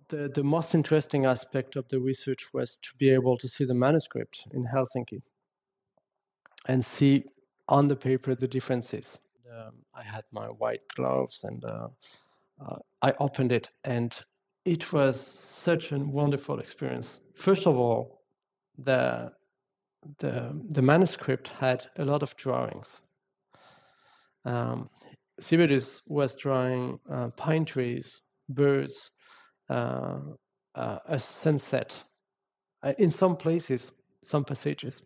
the most interesting aspect of the research was to be able to see the manuscript in Helsinki and see on the paper the differences. I had my white gloves and I opened it, and it was such a wonderful experience. First of all, the manuscript had a lot of drawings. Sibelius was drawing pine trees, birds, a sunset. In some places, some passages.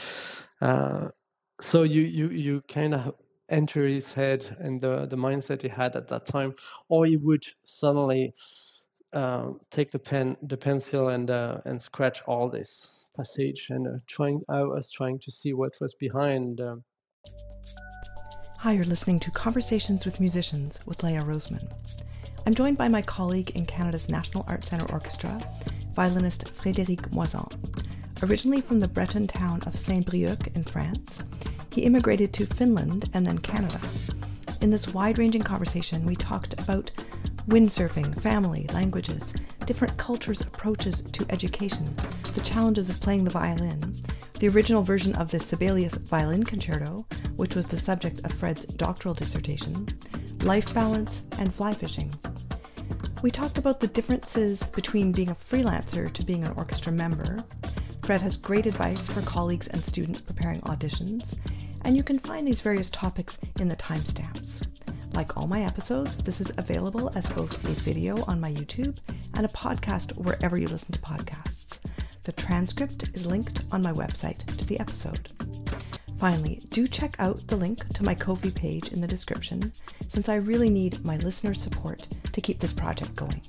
So you kind of enter his head and the mindset he had at that time, or he would suddenly take the pencil and scratch all this passage, and I was trying to see what was behind. Hi, you're listening to Conversations with Musicians with Leah Roseman. I'm joined by my colleague in Canada's National Arts Centre Orchestra, violinist Frédéric Moisan. Originally from the Breton town of Saint-Brieuc in France, he immigrated to Finland and then Canada. In this wide-ranging conversation, we talked about windsurfing, family, languages, different cultures' approaches to education, the challenges of playing the violin, the original version of the Sibelius Violin Concerto, which was the subject of Fred's doctoral dissertation, life balance, and fly fishing. We talked about the differences between being a freelancer to being an orchestra member. Fred has great advice for colleagues and students preparing auditions, and you can find these various topics in the timestamps. Like all my episodes, this is available as both a video on my YouTube and a podcast wherever you listen to podcasts. The transcript is linked on my website to the episode. Finally, do check out the link to my Ko-fi page in the description, since I really need my listeners' support to keep this project going.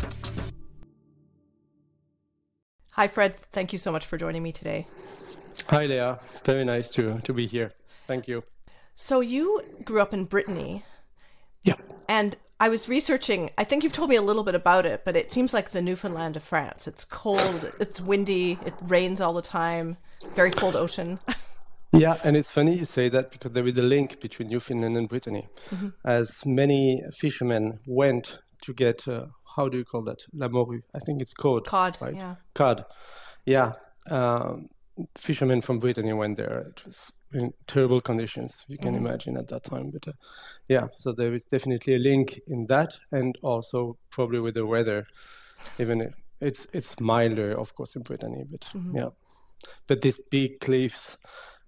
Hi, Fred. Thank you so much for joining me today. Hi, Leah. Very nice to be here. Thank you. So you grew up in Brittany. Yeah. And I was researching, I think you've told me a little bit about it, but it seems like the Newfoundland of France. It's cold, it's windy, it rains all the time, very cold ocean. Yeah, and it's funny you say that because there is a link between Newfoundland and Brittany. Mm-hmm. As many fishermen went to get, how do you call that? La morue. I think it's cod. Cod, right? Yeah. Cod, yeah. Fishermen from Brittany went there. It was in terrible conditions, you can imagine at that time. But yeah, so there is definitely a link in that, and also probably with the weather. Even it's milder, of course, in Brittany, but yeah. But these big cliffs.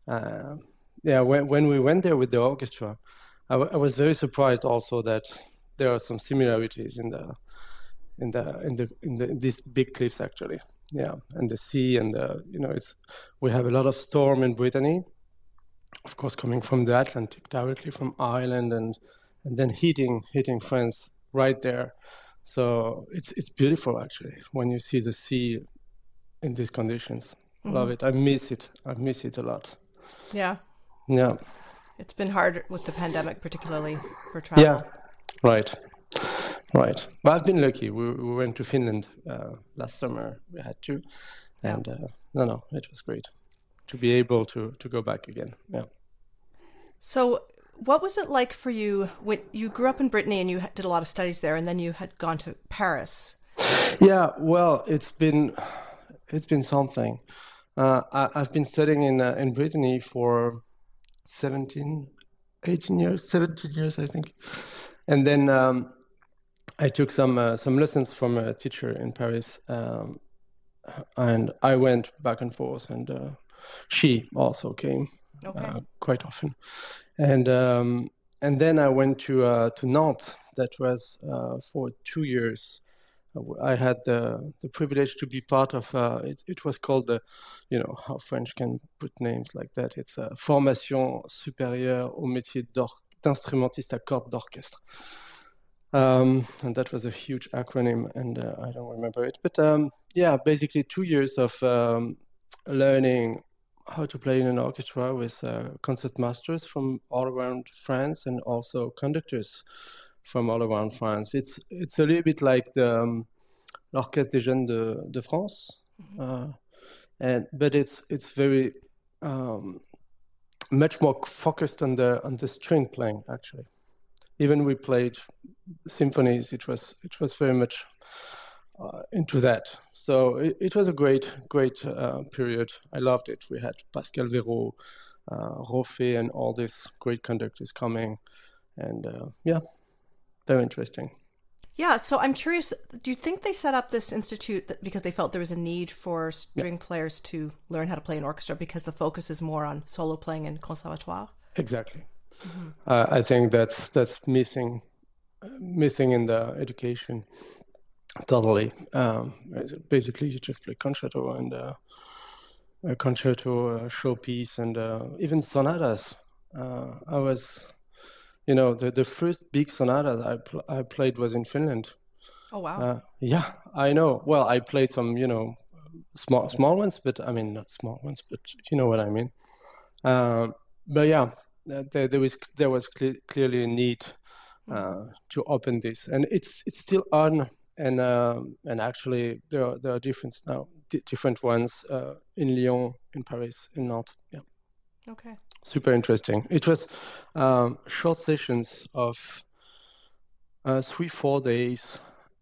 When we went there with the orchestra, I was very surprised also that there are some similarities in these big cliffs actually. Yeah, and the sea and we have a lot of storm in Brittany, of course, coming from the Atlantic directly from Ireland and then hitting France right there. So it's beautiful actually when you see the sea in these conditions. Love it. I miss it a lot. Yeah. Yeah. It's been hard with the pandemic, particularly for travel. Yeah. Right. But I've been lucky. We went to Finland last summer. We had to, and it was great to be able to go back again. Yeah. So, what was it like for you when you grew up in Brittany and you did a lot of studies there, and then you had gone to Paris? Yeah. Well, it's been something. I've been studying in Brittany for 17 years, I think. And then I took some lessons from a teacher in Paris, and I went back and forth, and she also came quite often. And then I went to Nantes. That was for 2 years. I had the privilege to be part of it was called the, how French can put names like that. It's a Formation Supérieure au Métier d'Instrumentiste à Cordes d'Orchestre. And that was a huge acronym, and I don't remember it. But basically 2 years of learning how to play in an orchestra with concertmasters from all around France and also conductors from all around France. It's a little bit like the l'Orchestre des Jeunes de France, but it's very much more focused on the string playing actually. Even we played symphonies. It was very much into that. So it was a great period. I loved it. We had Pascal Véraud, Roffé, and all these great conductors coming, and yeah, very interesting. Yeah, so I'm curious, do you think they set up this institute because they felt there was a need for string players to learn how to play an orchestra because the focus is more on solo playing in conservatoire? Exactly. Mm-hmm. I think that's missing in the education. Totally. Basically, you just play concerto and a concerto showpiece and even sonatas. I was, the first big sonata I played was in Finland. Oh wow! Yeah, I know. Well, I played some, small ones, but I mean not small ones, but you know what I mean. But yeah, there was clearly a need to open this, and it's still on. And actually, there are different ones in Lyon, in Paris, in Nantes. Yeah. Okay. Super interesting. It was short sessions of 3-4 days.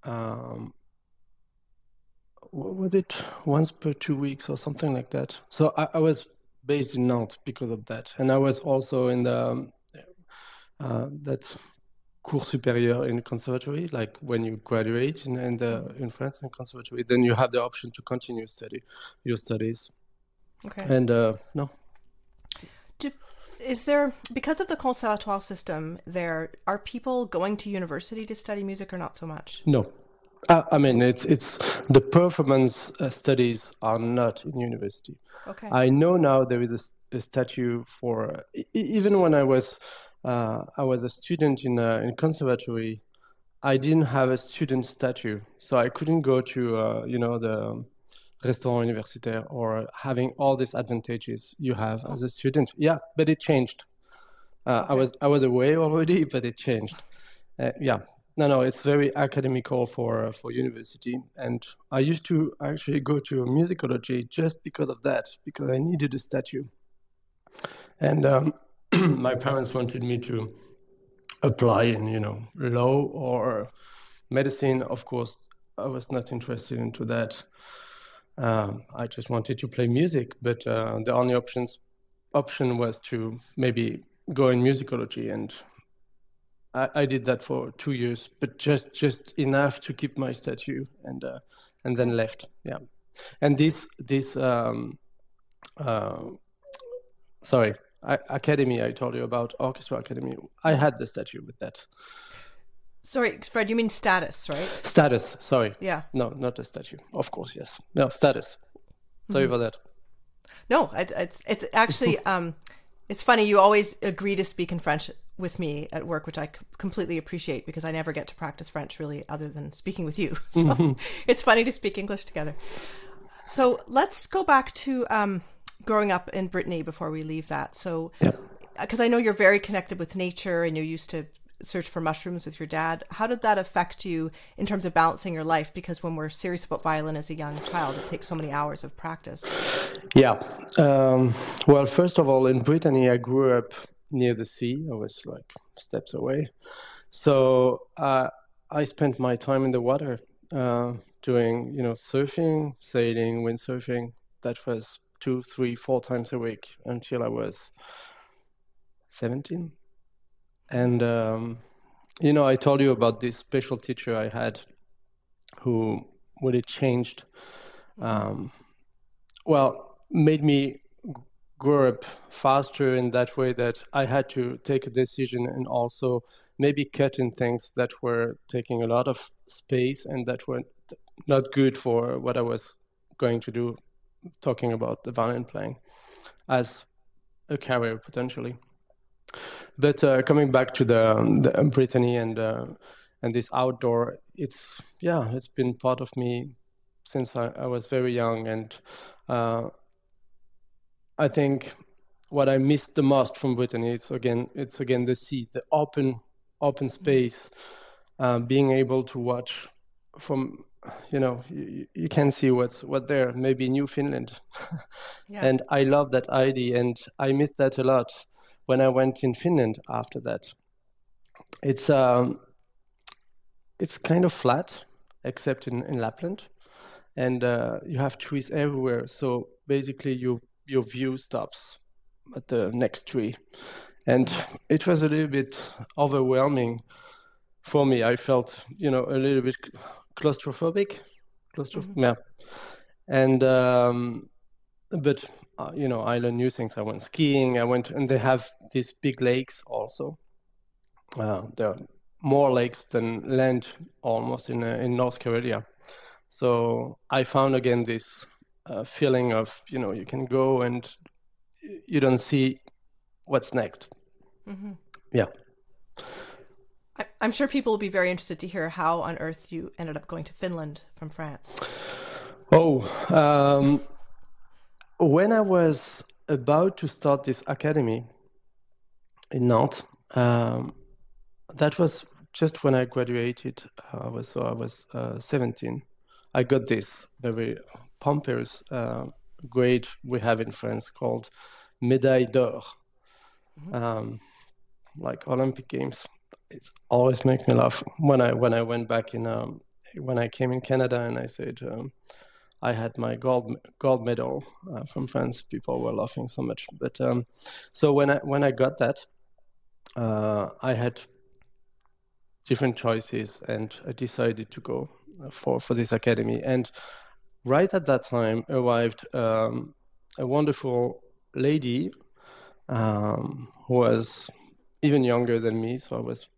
What was it? Once per 2 weeks or something like that. So I was based in Nantes because of that, and I was also in the that cours supérieur in conservatory, like when you graduate in France in conservatory, then you have the option to continue your studies. Okay. And no. Is there, because of the conservatoire system, are people going to university to study music or not so much? No. I mean, it's the performance studies are not in university. Okay. I know now there is a statue for even when I was a student in conservatory. I didn't have a student statue, so I couldn't go to the restaurant universitaire or having all these advantages you have as a student. Yeah, but it changed. Okay. I was away already, but it changed. Yeah. No, it's very academical for university, and I used to actually go to musicology just because of that, because I needed a statue, and my parents wanted me to apply in law or medicine. Of course, I was not interested into that. I just wanted to play music, but the only option was to maybe go in musicology, and I did that for 2 years, but just enough to keep my statue, and then left. Yeah, and this academy I told you about, orchestra academy. I had the statue with that. Sorry, Fred, you mean status, right? Status, sorry. Yeah. No, not a statue. Of course, yes. No, status. Sorry for that. No, it's actually it's funny. You always agree to speak in French with me at work, which I completely appreciate because I never get to practice French really other than speaking with you. So it's funny to speak English together. So let's go back to growing up in Brittany before we leave that. So, because I know you're very connected with nature and you used to search for mushrooms with your dad. How did that affect you in terms of balancing your life? Because when we're serious about violin as a young child, it takes so many hours of practice. Yeah. Well, first of all, in Brittany, I grew up near the sea. I was like steps away. So I spent my time in the water doing, surfing, sailing, windsurfing. That was 2, 3, 4 times a week until I was 17. And, I told you about this special teacher I had who really changed, made me grow up faster in that way that I had to take a decision and also maybe cut in things that were taking a lot of space and that were not good for what I was going to do, talking about the violin playing as a career potentially. But coming back to the Brittany and this outdoor, it's been part of me since I was very young, and I think what I missed the most from Brittany it's again the sea, the open space, being able to watch from you can see what there maybe New Finland, and I love that idea, and I missed that a lot when I went in Finland after that. It's kind of flat, except in Lapland, and you have trees everywhere. So basically, your view stops at the next tree, and it was a little bit overwhelming for me. I felt, a little bit claustrophobic, yeah, and but I learned new things. I went skiing. And they have these big lakes also. There are more lakes than land almost in North Korea. So I found again this feeling of, you can go and you don't see what's next. Yeah. I'm sure people will be very interested to hear how on earth you ended up going to Finland from France. When I was about to start this academy in Nantes, that was just when I graduated. I was 17. I got this very pompous grade we have in France called Médaille d'Or, like Olympic Games. It always makes me laugh when I went back when I came in Canada and I said I had my gold medal from France. People were laughing so much. But so when I got that, I had different choices, and I decided to go for this academy. And right at that time arrived a wonderful lady who was even younger than me. So I was,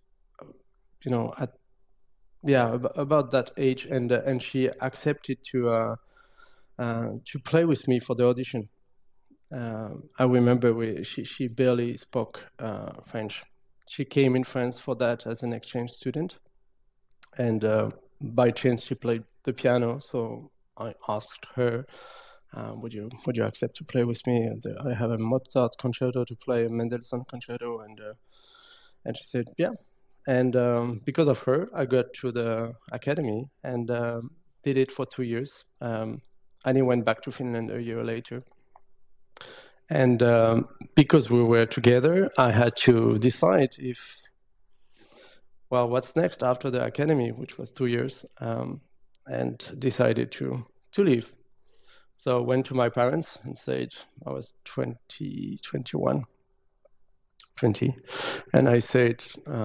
about that age, and she accepted to play with me for the audition. I remember she barely spoke French. She came in France for that as an exchange student, and by chance she played the piano. So I asked her, "Would you accept to play with me? I have a Mozart concerto to play, a Mendelssohn concerto," and she said, "Yeah." And because of her, I got to the academy and did it for 2 years. And I went back to Finland a year later. And because we were together, I had to decide what's next after the academy, which was 2 years, and decided to leave. So I went to my parents and said, I was 20, and I said,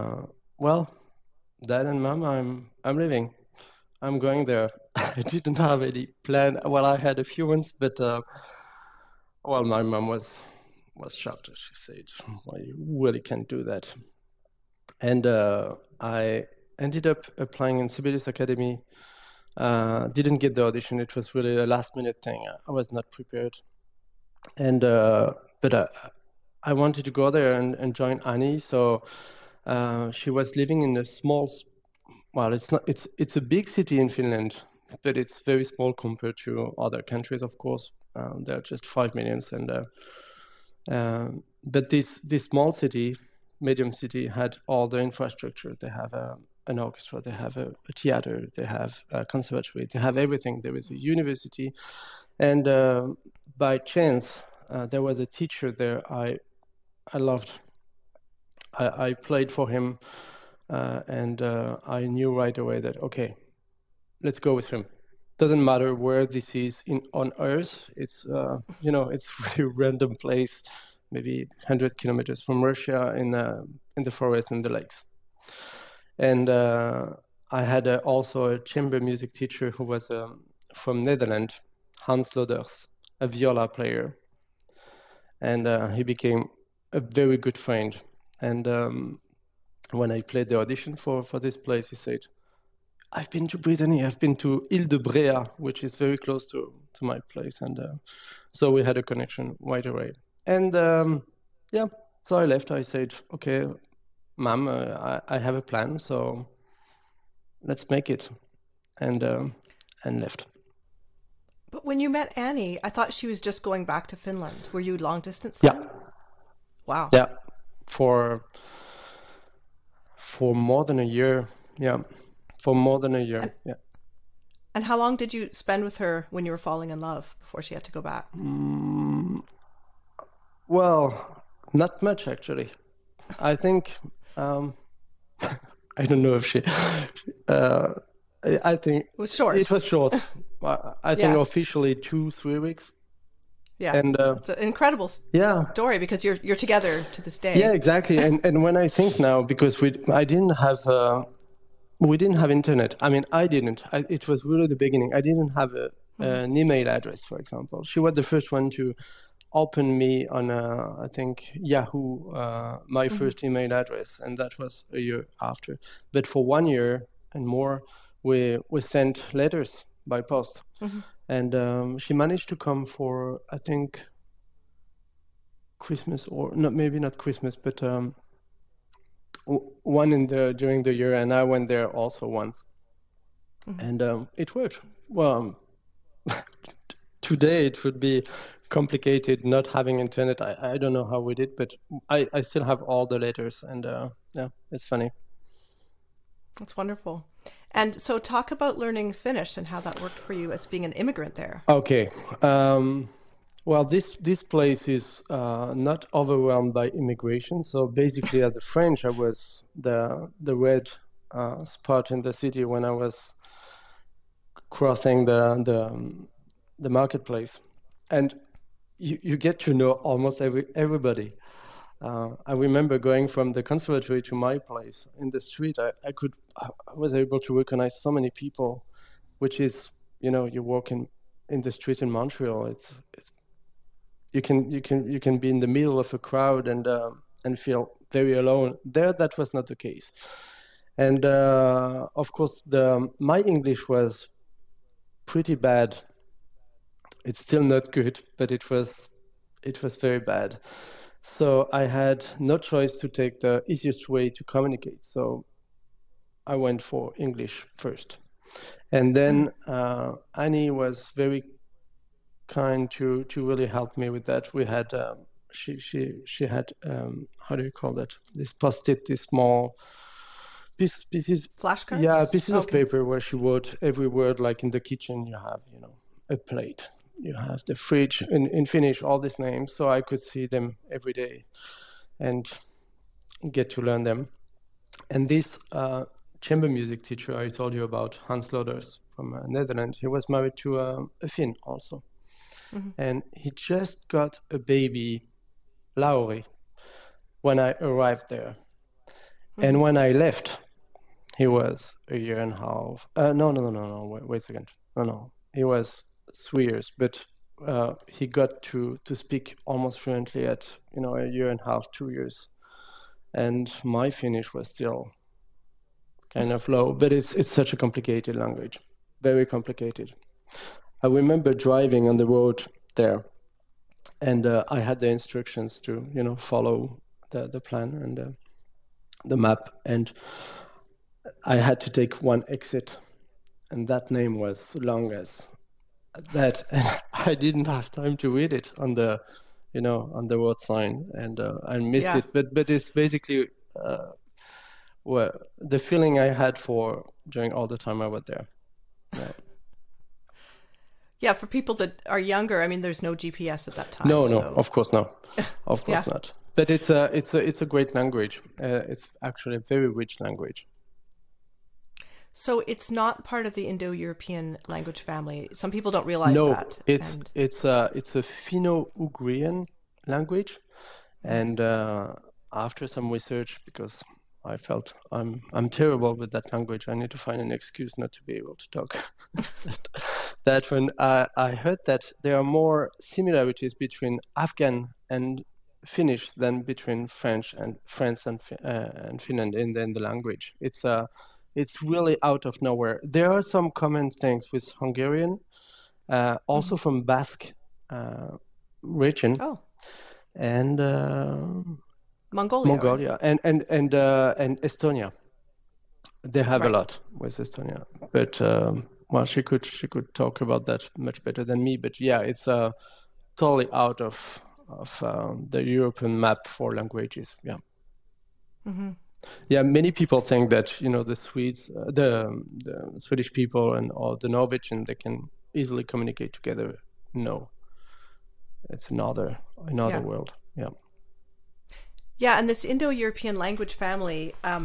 Dad and Mom, I'm leaving. I'm going there. I didn't have any plan. Well, I had a few ones, but my mom was shocked. She said, "Well, you really can't do that." And I ended up applying in Sibelius Academy. Didn't get the audition. It was really a last-minute thing. I was not prepared. And but I wanted to go there and join Annie. So she was living in a small. Well, it's a big city in Finland, but it's very small compared to other countries. Of course, there are just 5 million, but this small city, medium city, had all the infrastructure. They have an orchestra, they have a theater, they have a conservatory, they have everything. There is a university, and by chance, there was a teacher there I loved. I played for him, and I knew right away that, okay, let's go with him. Doesn't matter where this is on Earth. It's it's a really random place, maybe 100 kilometers from Russia, in the forest and the lakes. And I had also a chamber music teacher who was from Netherlands, Hans Loders, a viola player, and he became a very good friend. And when I played the audition for this place, he said, "I've been to Brittany. I've been to Ile de Bréa, which is very close to my place." And so we had a connection right away. And so I left. I said, "Okay, Mom, I have a plan, so let's make it," and left. But when you met Annie, I thought she was just going back to Finland. Were you long distance then? Yeah. Wow. Yeah, for more than a year. Yeah, for more than a year. Yeah. And how long did you spend with her when you were falling in love before she had to go back? Well, not much actually. I think I don't know if I think It was short. it was short. I think Yeah. officially 2-3 weeks. Yeah. And It's an incredible yeah, story because you're together to this yeah, day. exactly. And when I think now, because we didn't have internet. I mean, I didn't. It was really the beginning. I didn't have an email address, for example. She was the first one to open me on, I think, Yahoo, my first email address, and that was a year after. But for 1 year and more, we sent letters by post. And she managed to come for, I think, Christmas, or not, maybe not Christmas, but one during the year, and I went there also once, and it worked. Well, today it would be complicated not having internet. I don't know how we did, but I still have all the letters, and yeah, it's funny. That's wonderful. And so talk about learning Finnish and how that worked for you as being an immigrant there. Okay. Well, this place is not overwhelmed by immigration. So basically, as a French, I was the red spot in the city when I was crossing the marketplace, and you get to know almost everybody. I remember going from the conservatory to my place in the street. I was able to recognize so many people, which is, you walk in the street in Montreal. It's you can be in the middle of a crowd and feel very alone. There, that was not the case. And of course, my English was pretty bad. It's still not good, but it was very bad. So I had no choice to take the easiest way to communicate. So I went for English first, and then Annie was very kind to really help me with that. We had she had how do you call that? This post-it, this small pieces. Flashcards? Yeah, pieces of paper where she wrote every word. Like in the kitchen, you have a plate. You have the fridge in Finnish, all these names, so I could see them every day and get to learn them. And this chamber music teacher I told you about, Hans Loders from Netherlands, he was married to a Finn also. And he just got a baby, Lauri, when I arrived there. And when I left, he was a year and a half. No, wait a second. No, he was 3 years, but he got to speak almost fluently at a year and a half, 2 years, and my Finnish was still kind of low. But it's such a complicated language, very complicated. I remember driving on the road there, and I had the instructions to follow the plan and the map, and I had to take one exit, and that name was long as that, and I didn't have time to read it on the on the road sign, and I missed it. But it's basically well, the feeling I had during all the time I was there. Yeah, for people that are younger, I mean, there's no GPS at that time. No, of course not. Of course not. But it's a great language. It's actually a very rich language. So it's not part of the Indo-European language family. Some people don't realize that. No, it's a Finno-Ugrian language, and after some research, because I felt I'm terrible with that language, I need to find an excuse not to be able to talk. That when I heard that there are more similarities between Afghan and Finnish than between France and Finland in the language. It's really out of nowhere. There are some common things with Hungarian, also from Basque region, and Mongolia, right? and Estonia. They have a lot with Estonia, but well, she could talk about that much better than me. But yeah, it's totally out of the European map for languages. Yeah. Yeah, many people think that the Swedes, the Swedish people, or the Norwegian, they can easily communicate together. No, it's another world. Yeah. Yeah, and this Indo-European language family,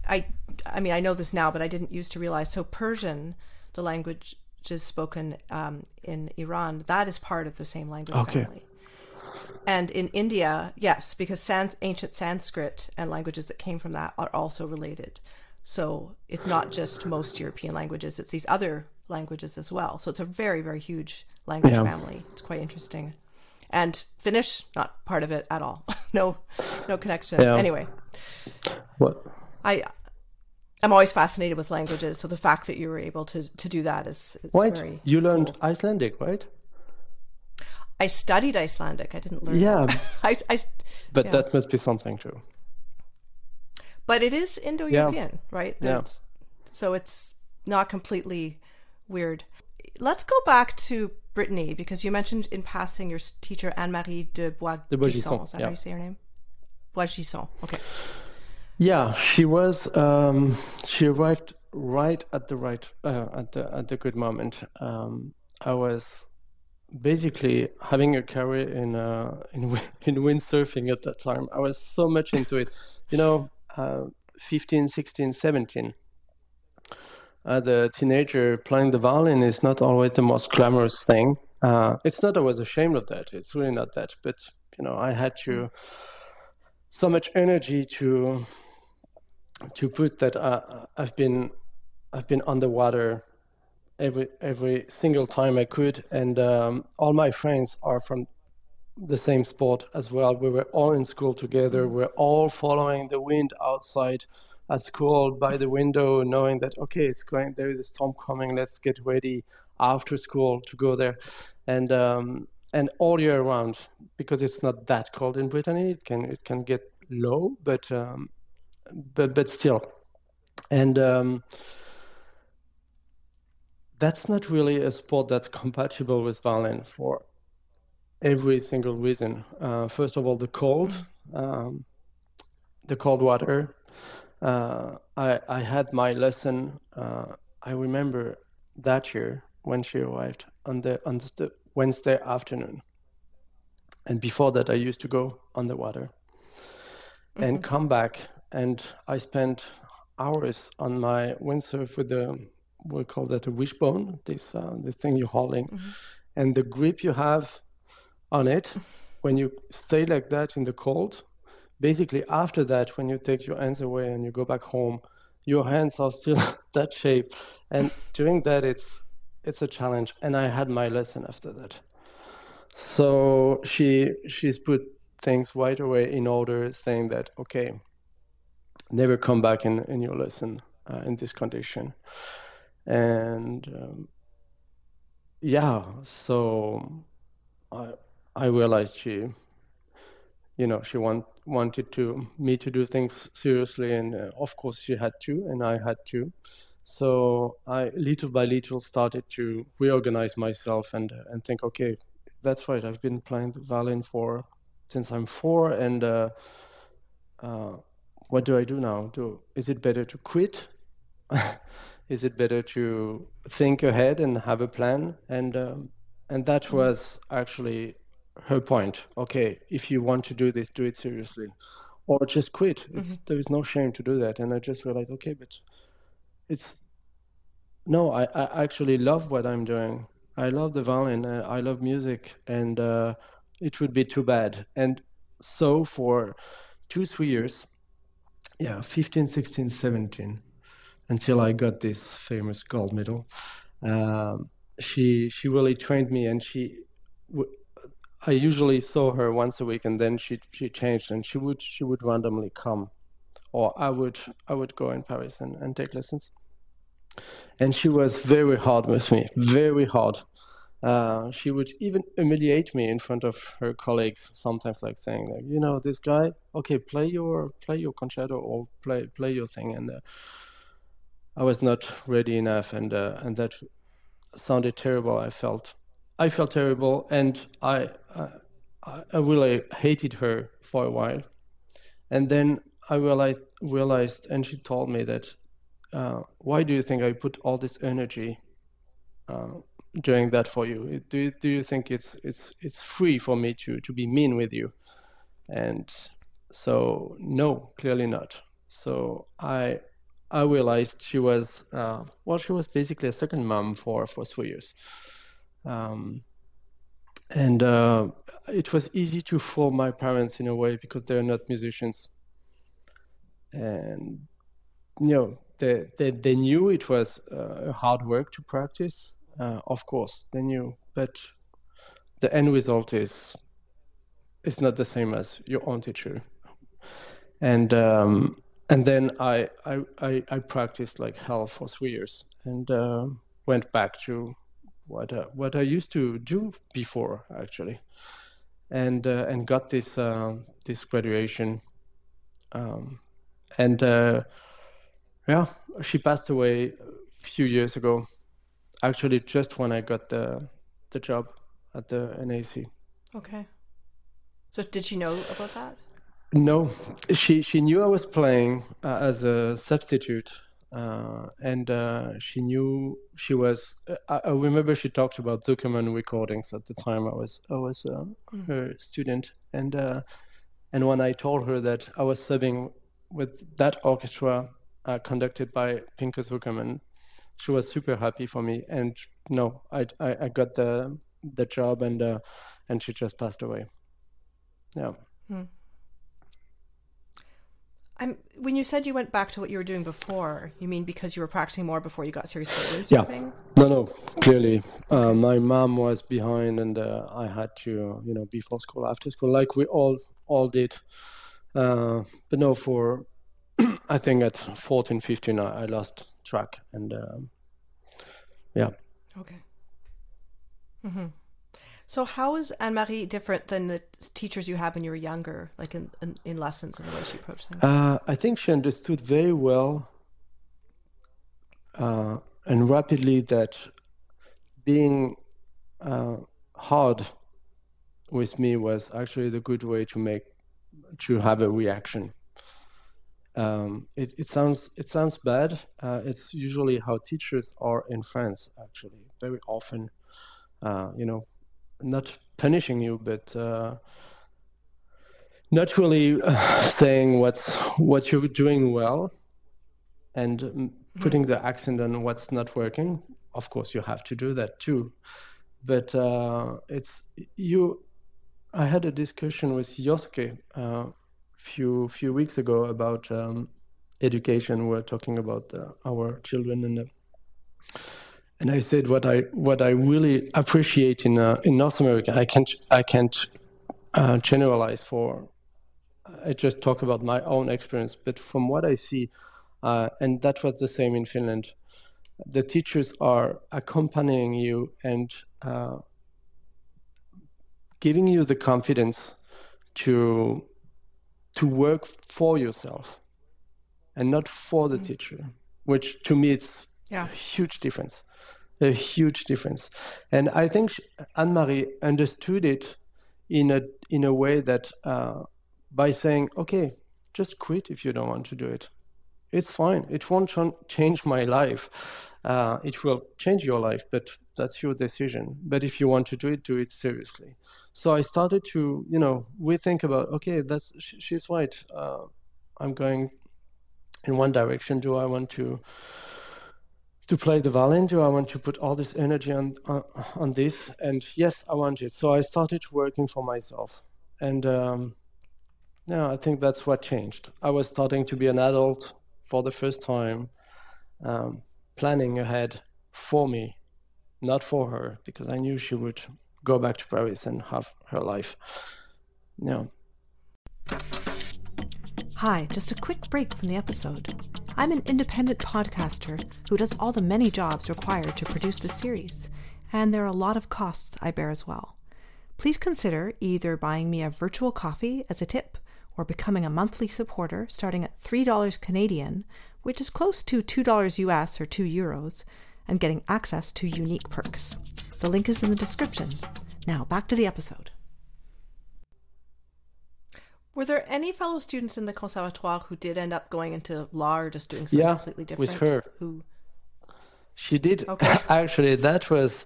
I mean, I know this now, but I didn't used to realize. So Persian, the language is spoken in Iran, that is part of the same language family. And in India, yes, because ancient Sanskrit and languages that came from that are also related. So it's not just most European languages, it's these other languages as well. So it's a very, very huge language family. It's quite interesting. And Finnish, not part of it at all. No connection. Yeah. Anyway. What? I'm always fascinated with languages, so the fact that you were able to do that is very you learned cool. Icelandic, right? I studied Icelandic. I didn't learn it. But that must be something too. But it is Indo-European, right? So it's not completely weird. Let's go back to Brittany, because you mentioned in passing your teacher Anne-Marie de Boisgisson. Is that how you say her name? Boisgisson. Okay. Yeah, she was. She arrived right at the good moment. I was basically having a career in windsurfing at that time. I was so much into it. 15, 16, 17. As a teenager, playing the violin is not always the most glamorous thing. It's not I was ashamed of that. It's really not that. But I had so much energy to put that I've been underwater every single time I could, and all my friends are from the same sport as well. We were all in school together. We're all following the wind outside at school by the window, knowing that there is a storm coming. Let's get ready after school to go there, and all year round, because it's not that cold in Brittany. It can get low, but still, and that's not really a sport that's compatible with violin for every single reason. First of all, the cold water. I had my lesson. I remember that year when she arrived on the Wednesday afternoon, and before that, I used to go on the water and come back, and I spent hours on my windsurf with we call that a wishbone, the thing you're holding, and the grip you have on it when you stay like that in the cold. Basically, after that, when you take your hands away and you go back home, your hands are still that shape, and doing that, it's a challenge. And I had my lesson after that. So she's put things right away in order, saying that never come back in your lesson in this condition. And so I realized she wanted me to do things seriously, and of course she had to, and I had to. So I little by little started to reorganize myself and think, that's right. I've been playing the violin since I'm 4, and what do I do now? Is it better to quit? Is it better to think ahead and have a plan? And that was actually her point. If you want to do this, do it seriously, or just quit. There is no shame to do that. And I just realized, but I actually love what I'm doing. I love the violin. I love music, and it would be too bad. And so for 2-3 years, 15, 16, 17. Until I got this famous gold medal. She really trained me, and I usually saw her once a week, and then she changed, and she would randomly come, or I would go in Paris and take lessons. And she was very hard with me, very hard. She would even humiliate me in front of her colleagues, sometimes, like saying, this guy, play your concerto or play your thing, and I was not ready enough, and that sounded terrible. I felt terrible, and I really hated her for a while. And then I realized, and she told me that, why do you think I put all this energy doing that for you? Do you think it's free for me to be mean with you? And so, no, clearly not. So I I realized she was she was basically a second mom for 3 years. Um, and it was easy to fool my parents in a way because they're not musicians. And they knew it was hard work to practice. Of course, they knew, but the end result is not the same as your own teacher. And then I practiced like hell for 3 years, and went back to what I used to do before, actually, and got this graduation. And she passed away a few years ago, actually, just when I got the job at the NAC. Okay. So did she know about that? No, she knew I was playing as a substitute, and she knew she was. I remember she talked about Zuckerman recordings at the time. I was her student, and when I told her that I was subbing with that orchestra conducted by Pinker Zuckerman, she was super happy for me. And no, I got the job, and she just passed away. Yeah. When you said you went back to what you were doing before, you mean because you were practicing more before you got seriously windsurfing? Yeah. No, clearly. Okay. My mom was behind, and I had to, before school, after school, like we all did. But no, for, I think at 14, 15, I lost track, and yeah. Okay. Mm-hmm. So how is Anne-Marie different than the teachers you had when you were younger, like in lessons and the way she approached things? I think she understood very well and rapidly that being hard with me was actually the good way to have a reaction. It sounds bad. It's usually how teachers are in France, actually, very often, not punishing you, but not really saying what you're doing well, and putting the accent on what's not working. Of course, you have to do that too, but I had a discussion with Yosuke few weeks ago about education. We're talking about our children, and I said what I really appreciate in North America. I can't generalize for. I just talk about my own experience, but from what I see, and that was the same in Finland, the teachers are accompanying you and giving you the confidence to work for yourself and not for the teacher, which to me it's a huge difference. A huge difference. And I think Anne-Marie understood it in a way that by saying, okay, just quit if you don't want to do it. It's fine. It won't change my life. It will change your life, but that's your decision. But if you want to do it seriously. So I started to, rethink about, okay, she's right. I'm going in one direction. Do I want to play the violin? Do I want to put all this energy on this? And yes, I want it. So I started working for myself. And I think that's what changed. I was starting to be an adult for the first time, planning ahead for me, not for her, because I knew she would go back to Paris and have her life. Yeah. Hi, just a quick break from the episode. I'm an independent podcaster who does all the many jobs required to produce this series, and there are a lot of costs I bear as well. Please consider either buying me a virtual coffee as a tip or becoming a monthly supporter starting at $3 Canadian, which is close to $2 US or €2, and getting access to unique perks. The link is in the description. Now back to the episode. Were there any fellow students in the Conservatoire who did end up going into law or just doing something completely different? With her. She did. Okay. Actually, that was...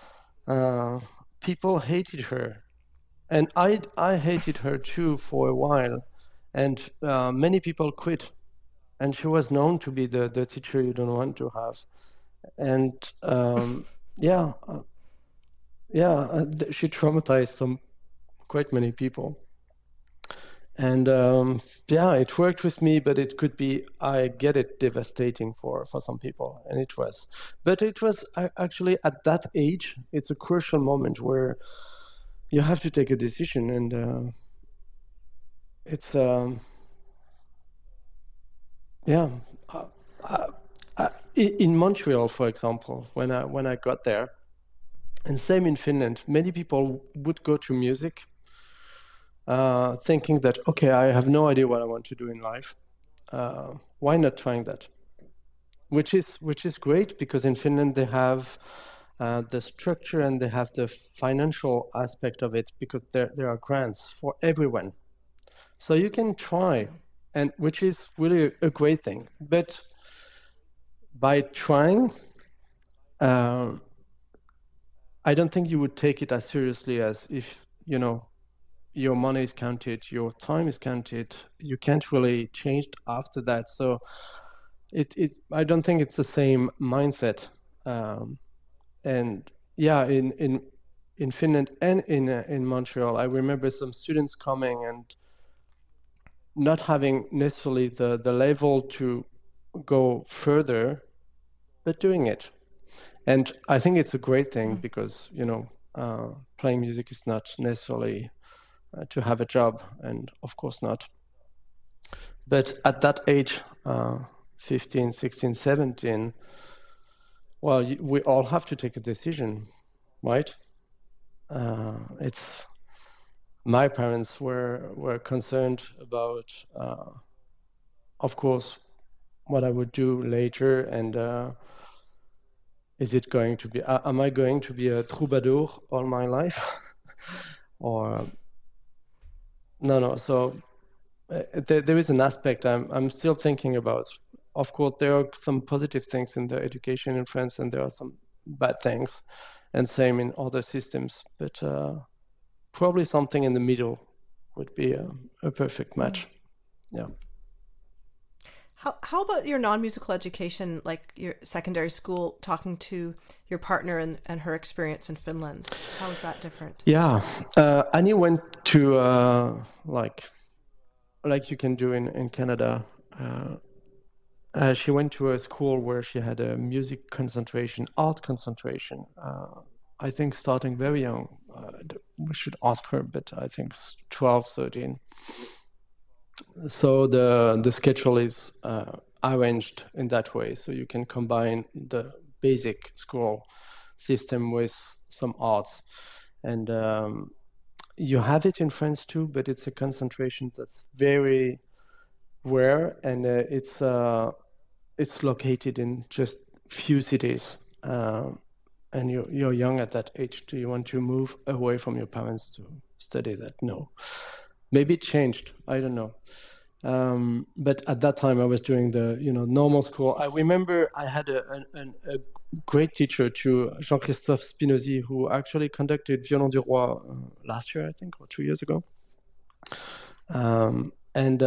people hated her. And I hated her too for a while. And many people quit and she was known to be the teacher you don't want to have. And yeah, she traumatized quite many people. And yeah, it worked with me, but it could be, I get it, devastating for some people, and it was. But it was actually at that age, it's a crucial moment where you have to take a decision, and it's yeah. In Montreal, for example, when I got there, and same in Finland, many people would go to music, thinking that, okay, I have no idea what I want to do in life. Why not trying that? Which is great, because in Finland they have the structure and they have the financial aspect of it, because there are grants for everyone, so you can try, and which is really a great thing. But by trying, I don't think you would take it as seriously as if, your money is counted, your time is counted. You can't really change after that. So I don't think it's the same mindset. And yeah, in Finland and in Montreal, I remember some students coming and not having necessarily the level to go further, but doing it. And I think it's a great thing, because playing music is not necessarily to have a job, and of course not. But at that age, 15, 16, 17, well, we all have to take a decision, right? It's my parents were concerned about, of course, what I would do later, and is it going to be? Am I going to be a troubadour all my life, or no? So there is an aspect I'm still thinking about. Of course, there are some positive things in the education in France, and there are some bad things, and same in other systems. But probably something in the middle would be a perfect match. Yeah. How about your non-musical education, like your secondary school, talking to your partner and her experience in Finland? How is that different? Yeah, Annie went to like you can do in Canada. She went to a school where she had a music concentration, art concentration. I think starting very young. We should ask her, but I think 12, 13. So the schedule is arranged in that way, so you can combine the basic school system with some arts, and you have it in France too, but it's a concentration that's very rare, and it's located in just few cities, and you're young at that age. Do you want to move away from your parents to study that? No. Maybe it changed. I don't know. But at that time, I was doing the normal school. I remember I had a great teacher, to Jean-Christophe Spinozzi, who actually conducted Violon du Roi last year, I think, or 2 years ago. And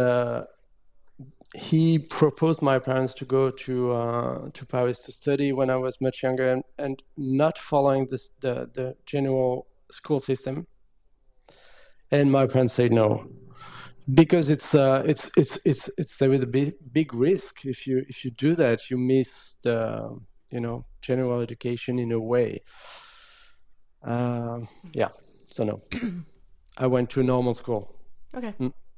he proposed my parents to go to Paris to study when I was much younger, and not following the general school system. And my parents said no, because there is a big risk. If you do that, you miss the general education in a way. Yeah, so no. I went to normal school. Okay.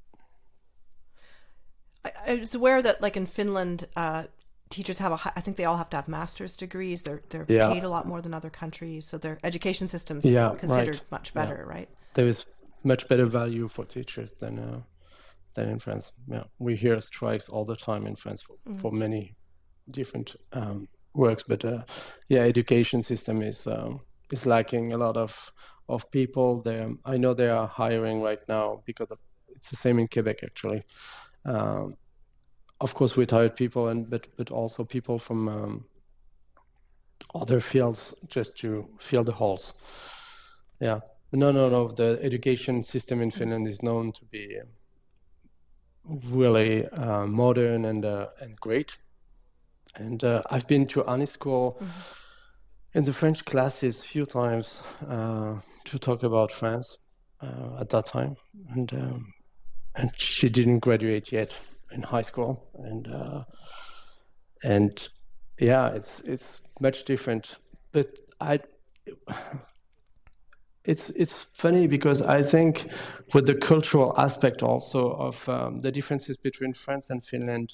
I was aware that, like in Finland, teachers have I think they all have to have master's degrees. They're paid a lot more than other countries, so their education system's considered much better, right? There is much better value for teachers than in France. Yeah, we hear strikes all the time in France for many different works, but education system is lacking a lot of people there. I know they are hiring right now, because it's the same in Quebec actually. Of course, retired people, but also people from other fields, just to fill the halls. Yeah. No. The education system in Finland is known to be really modern and great. And I've been to Annie School in the French classes a few times to talk about France at that time, and she didn't graduate yet in high school, and yeah, it's much different. But it's funny because I think with the cultural aspect also of the differences between France and Finland,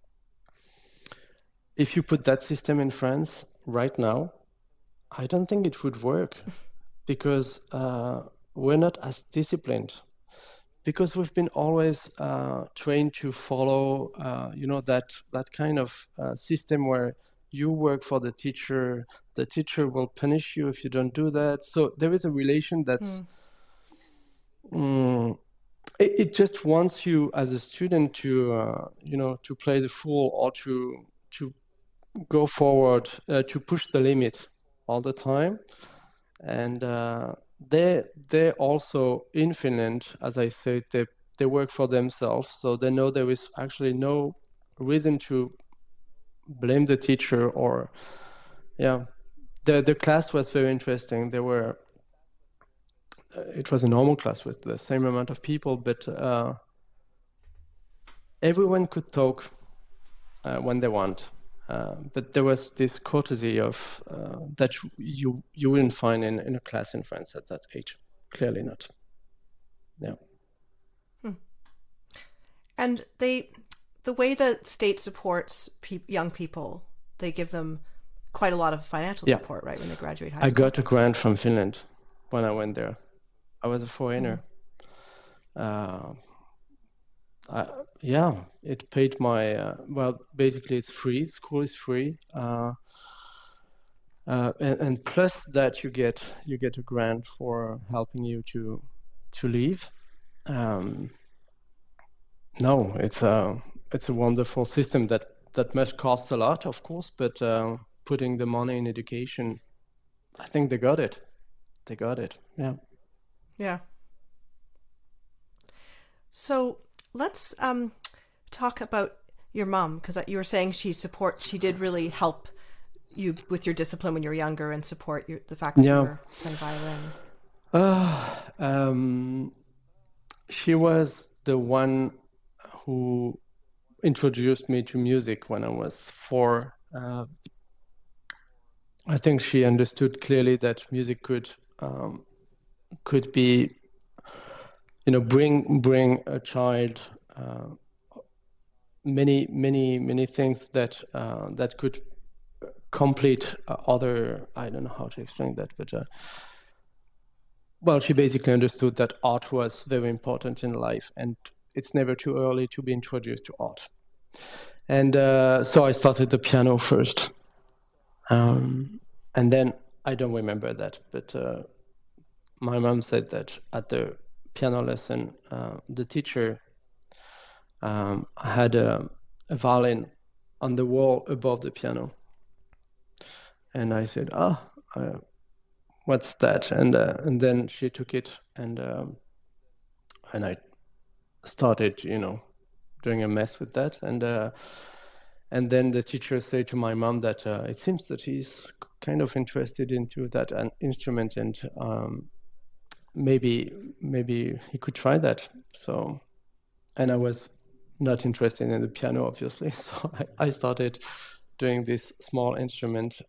if you put that system in France right now, I don't think it would work because we're not as disciplined. Because we've been always trained to follow, that kind of system where you work for the teacher will punish you if you don't do that. So there is a relation that's, it just wants you as a student to, to play the fool or to go forward, to push the limit all the time. And they're also in Finland, as I said, they work for themselves, so they know there is actually no reason to blame the teacher. Or the class was very interesting. It was a normal class with the same amount of people, but everyone could talk when they want. But there was this courtesy of that you wouldn't find in a class in France at that age. Clearly not. Yeah. And the way that state supports young people, they give them quite a lot of financial support, right, when they graduate high school. I got a grant from Finland when I went there. I was a foreigner. It paid my basically it's free. School is free, and plus that you get a grant for helping you to leave. No, it's a wonderful system that must cost a lot, of course, but putting the money in education, I think they got it. Yeah. Yeah. So let's talk about your mom, because you were saying she did really help you with your discipline when you were younger and support the fact that you were playing violin. She was the one who introduced me to music when I was 4. I think she understood clearly that music could be, bring a child many things that could complete other. I don't know how to explain that, but she basically understood that art was very important in life, and it's never too early to be introduced to art. And so I started the piano first, and then I don't remember that, but my mom said that at the piano lesson, the teacher had a violin on the wall above the piano, and I said, what's that? And then she took it, and I started, doing a mess with that, and then the teacher said to my mom that it seems that he's kind of interested into that instrument, and maybe he could try that. So, and I was not interested in the piano, obviously, so I started doing this small instrument,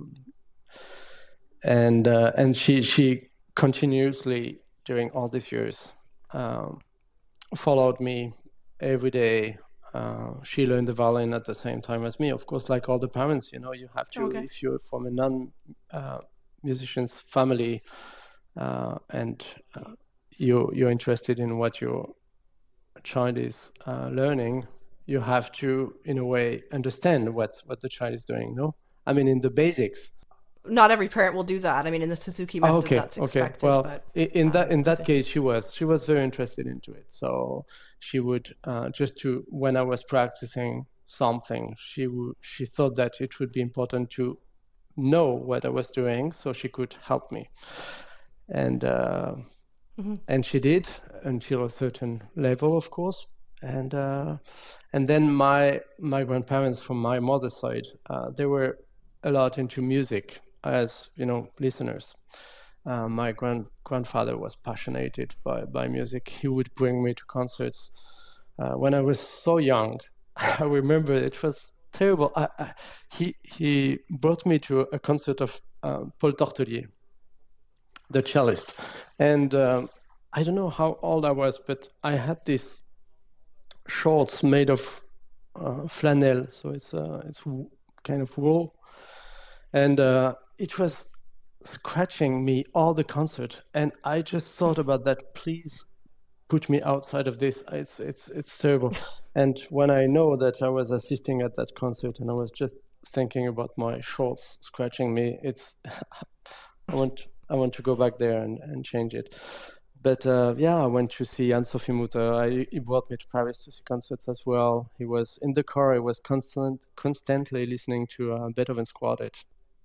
and she continuously during all these years followed me every day. She learned the violin at the same time as me, of course, like all the parents. You have to, if you're from a non-musician's family, and you're interested in what your child is learning, you have to, in a way, understand what the child is doing. No, I mean, in the basics. Not every parent will do that. I mean, in the Suzuki method, that's expected. Well, but, in that case, she was very interested into it. So she would when I was practicing something, she thought that it would be important to know what I was doing, so she could help me. And and she did until a certain level, of course. And then my grandparents from my mother's side, they were a lot into music, as listeners. My grandfather was passionate by music. He would bring me to concerts when I was so young. I remember it was terrible. He brought me to a concert of Paul Tortelier, the cellist, and I don't know how old I was, but I had these shorts made of flannel, so it's kind of wool, and it was scratching me all the concert, and I just thought about that. Please put me outside of this. It's terrible. And when I know that I was assisting at that concert and I was just thinking about my shorts scratching me, I want to go back there and change it. But I went to see Anne-Sophie Mutter. He brought me to Paris to see concerts as well. He was in the car. He was constantly listening to Beethoven's Quartet.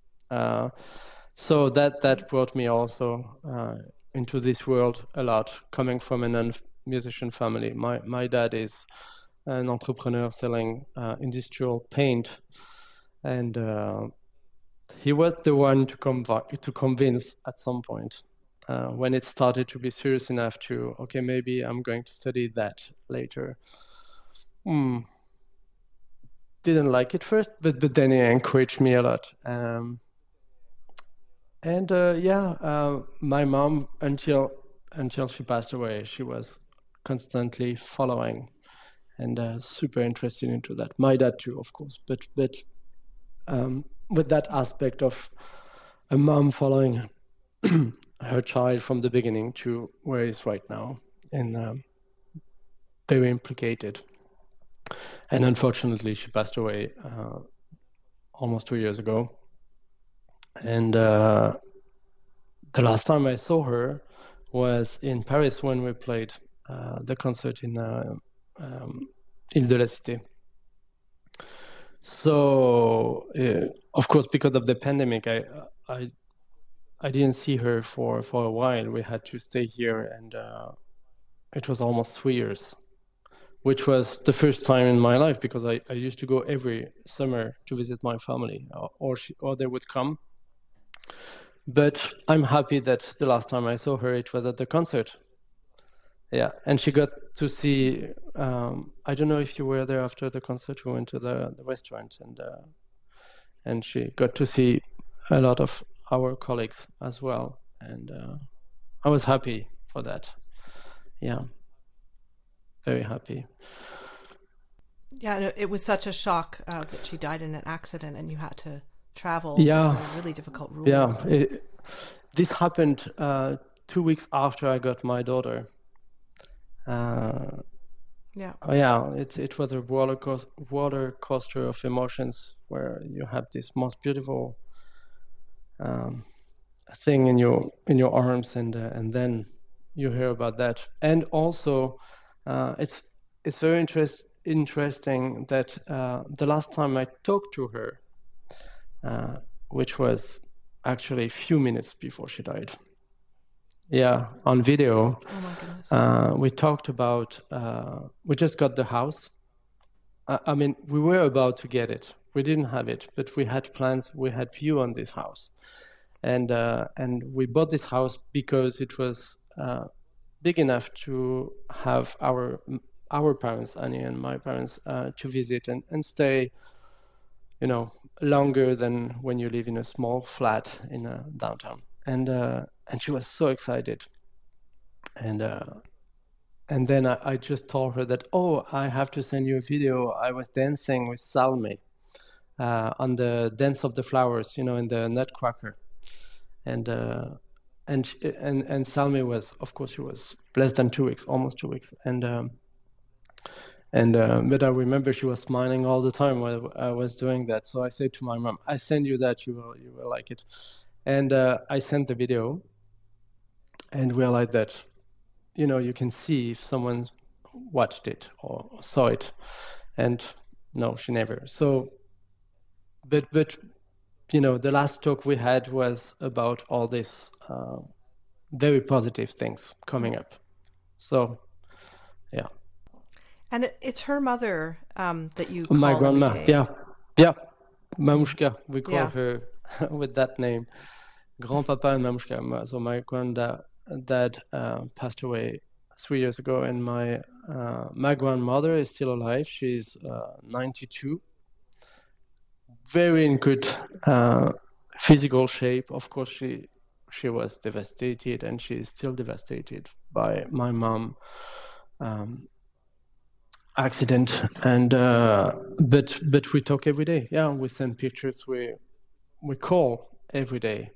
So that brought me also into this world a lot, coming from a non-musician family. My dad is an entrepreneur selling industrial paint, and he was the one to convince at some point when it started to be serious enough to, okay, maybe I'm going to study that later. Didn't like it first, but then he encouraged me a lot. My mom, until she passed away, she was constantly following and super interested into that. My dad too, of course, but with that aspect of a mom following her child from the beginning to where he is right now, and very implicated. And unfortunately, she passed away almost 2 years ago. And the last time I saw her was in Paris when we played the concert in Île de la Cité. So, of course, because of the pandemic, I didn't see her for a while. We had to stay here, and it was almost 3 years, which was the first time in my life, because I used to go every summer to visit my family, or they would come. But I'm happy that the last time I saw her, it was at the concert. Yeah, and she got to see, I don't know if you were there after the concert. We went to the restaurant, and she got to see a lot of our colleagues as well. And I was happy for that. Yeah, very happy. Yeah, it was such a shock that she died in an accident and you had to travel. Yeah, with really difficult rules. Yeah, this happened 2 weeks after I got my daughter. It was a roller coaster of emotions, where you have this most beautiful thing in your arms, and then you hear about that. And also, it's very interesting that the last time I talked to her, which was actually a few minutes before she died. Yeah, on video. Oh my goodness. We talked about, we just got the house. I mean, we were about to get it. We didn't have it, but we had plans. We had view on this house. And we bought this house because it was big enough to have our parents, Annie and my parents, to visit and stay, longer than when you live in a small flat in a downtown. And she was so excited. And then I just told her that, I have to send you a video. I was dancing with Salme on the Dance of the Flowers, in the Nutcracker. And Salme was, of course, she was less than 2 weeks, almost 2 weeks. But I remember she was smiling all the time while I was doing that. So I said to my mom, I send you that, you will like it. And I sent the video and realized that, you can see if someone watched it or saw it. And no, she never. So, but the last talk we had was about all these very positive things coming up. So, yeah. And it's her mother that you My call grandma, every day. yeah, Mamushka, we call Yeah. her with that name, Grandpapa and Mamushka. So my granddad passed away 3 years ago, and my grandmother is still alive. She's 92, very in good physical shape. Of course, she was devastated, and she is still devastated by my mom accident. And but we talk every day. Yeah, we send pictures. We call every day.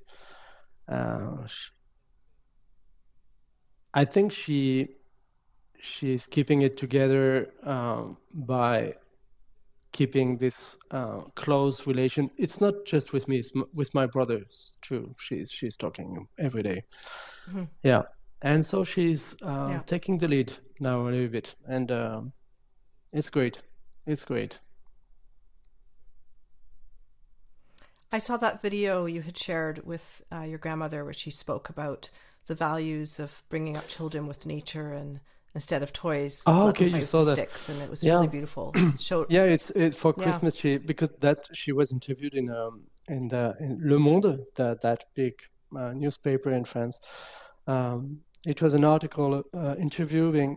I think she's keeping it together by keeping this close relation. It's not just with me; it's with my brothers too. She's talking every day. Mm-hmm. Yeah, and so she's taking the lead now a little bit, and it's great. It's great. I saw that video you had shared with your grandmother where she spoke about the values of bringing up children with nature and instead of toys, let them play with the sticks, and it was really beautiful. Yeah, it's for Christmas. Because she was interviewed in Le Monde, that big newspaper in France. It was an article interviewing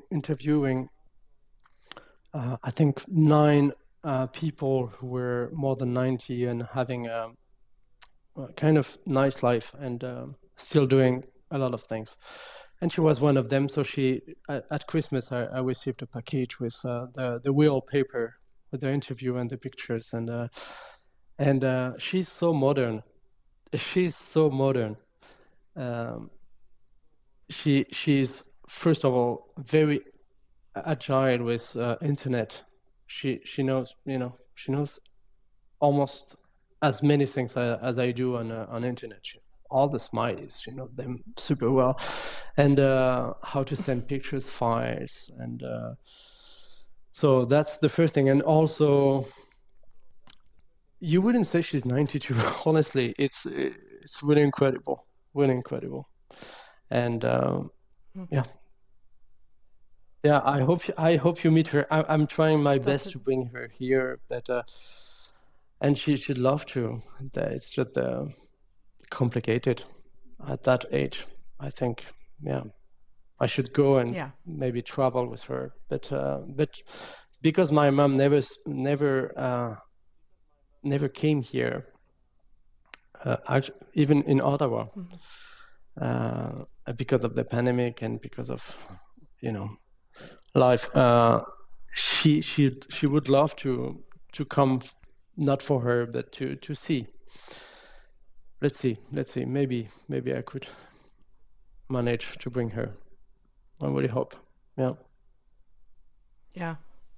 I think 9 people who were more than 90 and having a kind of nice life and still doing a lot of things. And she was one of them. So at Christmas, I received a package with the wallpaper with the interview and the pictures. And she's so modern. She's so modern. She's first of all very agile with internet. She knows, she knows almost as many things as I do on internet. All the smileys, she knows them super well, and how to send pictures, files, and so that's the first thing. And also, you wouldn't say she's 92. Honestly, it's really incredible, and yeah. I hope you meet her. I'm trying my best to bring her here, but and she should love to. It's just complicated at that age. I think, I should go and maybe travel with her, but because my mom never came here, even in Ottawa, because of the pandemic and because of life. She would love to come, not for her, but to see. Let's see. Maybe I could manage to bring her. I really hope. Yeah.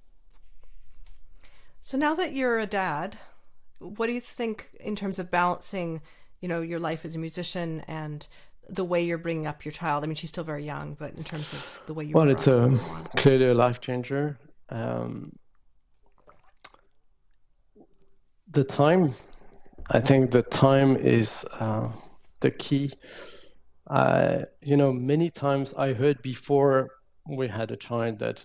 So now that you're a dad, what do you think in terms of balancing, your life as a musician and the way you're bringing up your child? I mean, she's still very young, but in terms of the way you it's clearly a life changer. The time, I think the time is the key. Many times I heard before we had a child that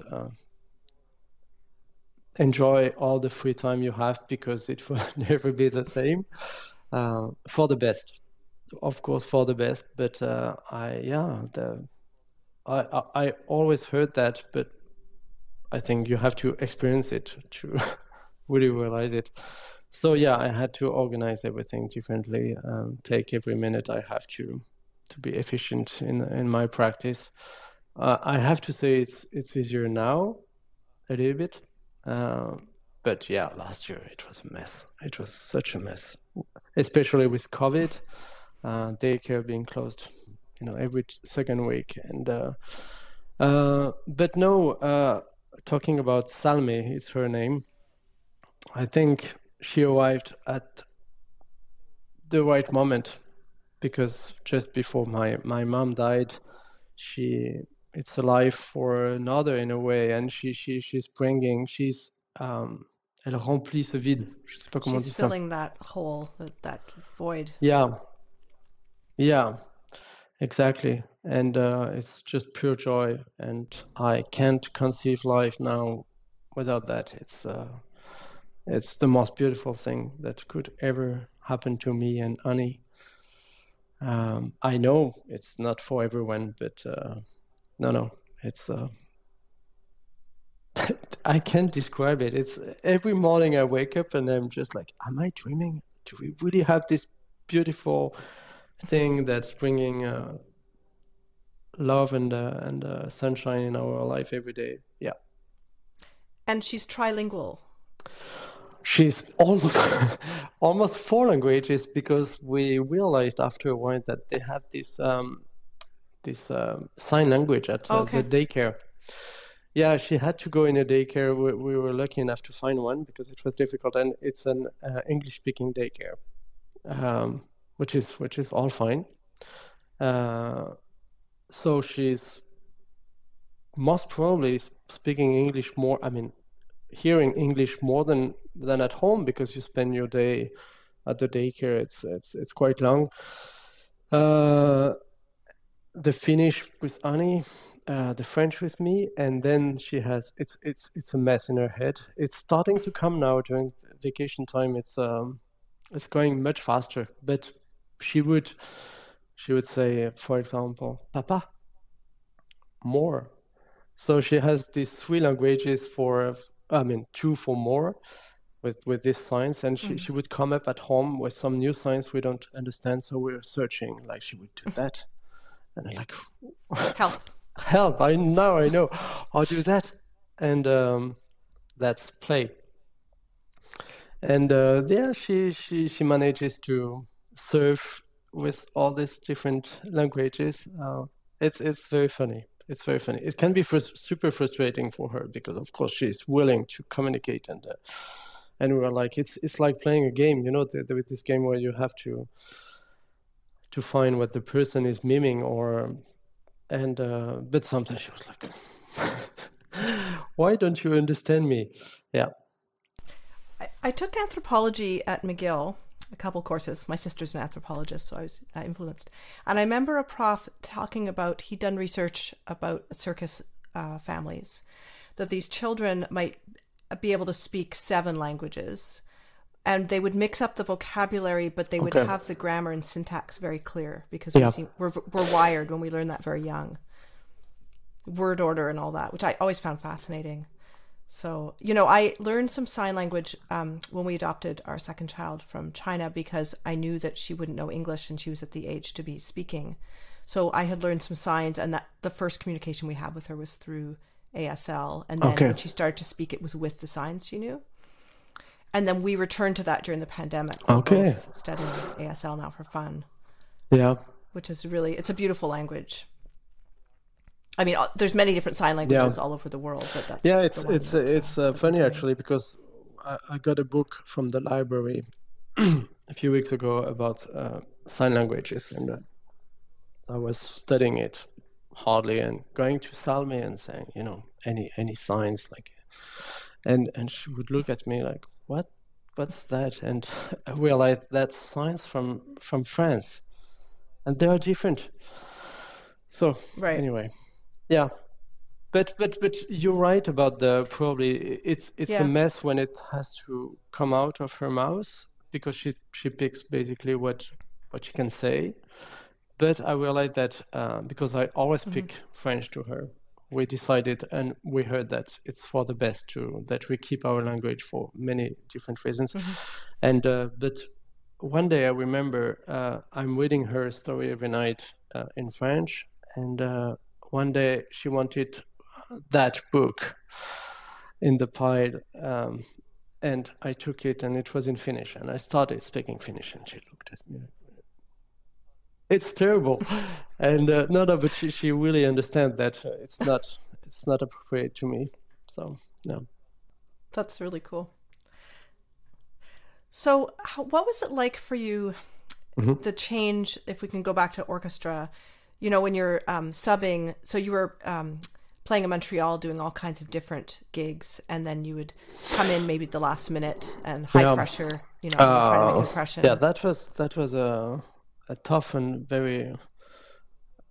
enjoy all the free time you have because it will never be the same, for the best. Of course, for the best, but I always heard that, but I think you have to experience it to really realize it. So I had to organize everything differently, take every minute I have to be efficient in my practice. I have to say it's easier now, a little bit, but last year it was a mess. It was such a mess, especially with COVID. Daycare being closed, every second week, and but no. Talking about Salme, it's her name. I think she arrived at the right moment because just before my mom died, it's a life for another in a way, and she's bringing. Elle remplit ce vide. Je sais pas comment on dit ça. She's filling that hole, that void. Yeah, exactly. And it's just pure joy. And I can't conceive life now without that, it's the most beautiful thing that could ever happen to me and Annie. I know it's not for everyone, but no, it's I can't describe it. It's every morning I wake up and I'm just like, am I dreaming? Do we really have this beautiful thing that's bringing love and sunshine in our life every day? Yeah. And she's trilingual. She's almost almost four languages, because we realized after a while that they have this sign language at the daycare. Yeah, she had to go in a daycare. We were lucky enough to find one because it was difficult, and it's an English-speaking daycare, which is all fine. So she's most probably speaking English more. I mean, hearing English more than at home, because you spend your day at the daycare. It's quite long. The Finnish with Annie, the French with me, and then she has it's a mess in her head. It's starting to come now during vacation time. It's going much faster, but she would say, for example, "Papa, more." So she has these three languages two for more, with these signs, and she would come up at home with some new signs we don't understand, so we're searching. Like, she would do that, and I'm like, help! I know, I'll do that, and that's play. And she manages to surf with all these different languages. It's very funny. It's very funny. It can be super frustrating for her, because of course she's willing to communicate, and we're like, it's like playing a game, with this game where you have to find what the person is miming, but sometimes she was like, why don't you understand me? Yeah. I took anthropology at McGill, a couple courses. My sister's an anthropologist, so I was influenced. And I remember a prof talking about, he'd done research about circus families, that these children might be able to speak 7 languages, and they would mix up the vocabulary, but they would have the grammar and syntax very clear, because we're wired when we learn that very young. Word order and all that, which I always found fascinating. So, I learned some sign language when we adopted our second child from China, because I knew that she wouldn't know English and she was at the age to be speaking. So I had learned some signs, and that the first communication we had with her was through ASL. And then when she started to speak, it was with the signs she knew. And then we returned to that during the pandemic. We're both studying ASL now for fun. Yeah. Which is it's a beautiful language. I mean, there's many different sign languages all over the world, but that's it's funny actually, because I got a book from the library a few weeks ago about sign languages, and I was studying it hardly and going to Salme and saying, any signs, like, and she would look at me like, what's that? And I realized that's signs from France, and they are different. So anyway. Yeah, but you're right about probably it's a mess when it has to come out of her mouth, because she picks basically what she can say. But I realized that because I always speak French to her, we decided and we heard that it's for the best that we keep our language for many different reasons. And but one day I remember I'm reading her a story every night in French, and one day she wanted that book in the pile, and I took it, and it was in Finnish, and I started speaking Finnish, and she looked at me. It's terrible, and but she really understands that it's not appropriate to me. So no. That's really cool. So what was it like for you, the change, if we can go back to orchestra? When you're subbing, so you were playing in Montreal, doing all kinds of different gigs, and then you would come in maybe at the last minute and high pressure, try to make an impression. Yeah, that was a tough and very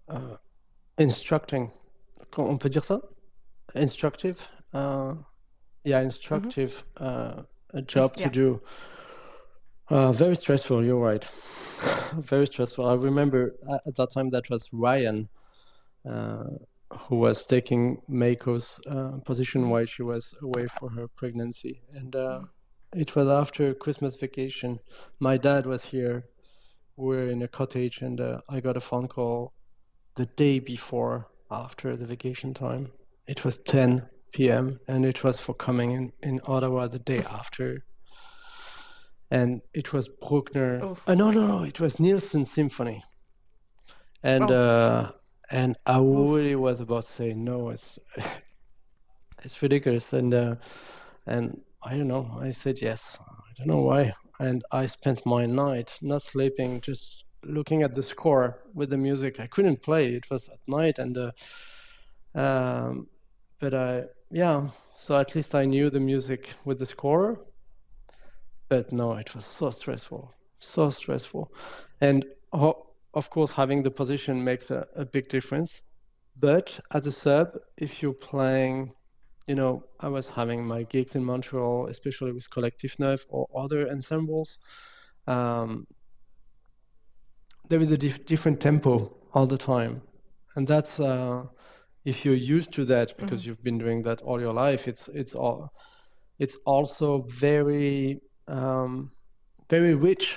instructing. On peut dire ça? Instructive Mm-hmm. instructive a job to Yeah. do. Very stressful, you're right. Very stressful. I remember at that time that was Ryan, uh, who was taking Maiko's position Mm-hmm. while she was away for her pregnancy. And it was after Christmas vacation. My dad was here. We were in a cottage, and I got a phone call the day before, after the vacation time. It was 10 p.m., and it was for coming in Ottawa the day after. And it was Bruckner. Oh. No, it was Nielsen Symphony. And Oh. I Oof. really was about to say no. It's ridiculous. And I don't know. I said yes. I don't know why. And I spent my night not sleeping, just looking at the score with the music. I couldn't play. It was at night, and but yeah. So at least I knew the music with the score. But no, it was so stressful. And of course, having the position makes a big difference. But as a sub, if you're playing, I was having my gigs in Montreal, especially with Collectif Neuf or other ensembles. There is a different tempo all the time. And that's, if you're used to that because you've been doing that all your life, it's also very very rich.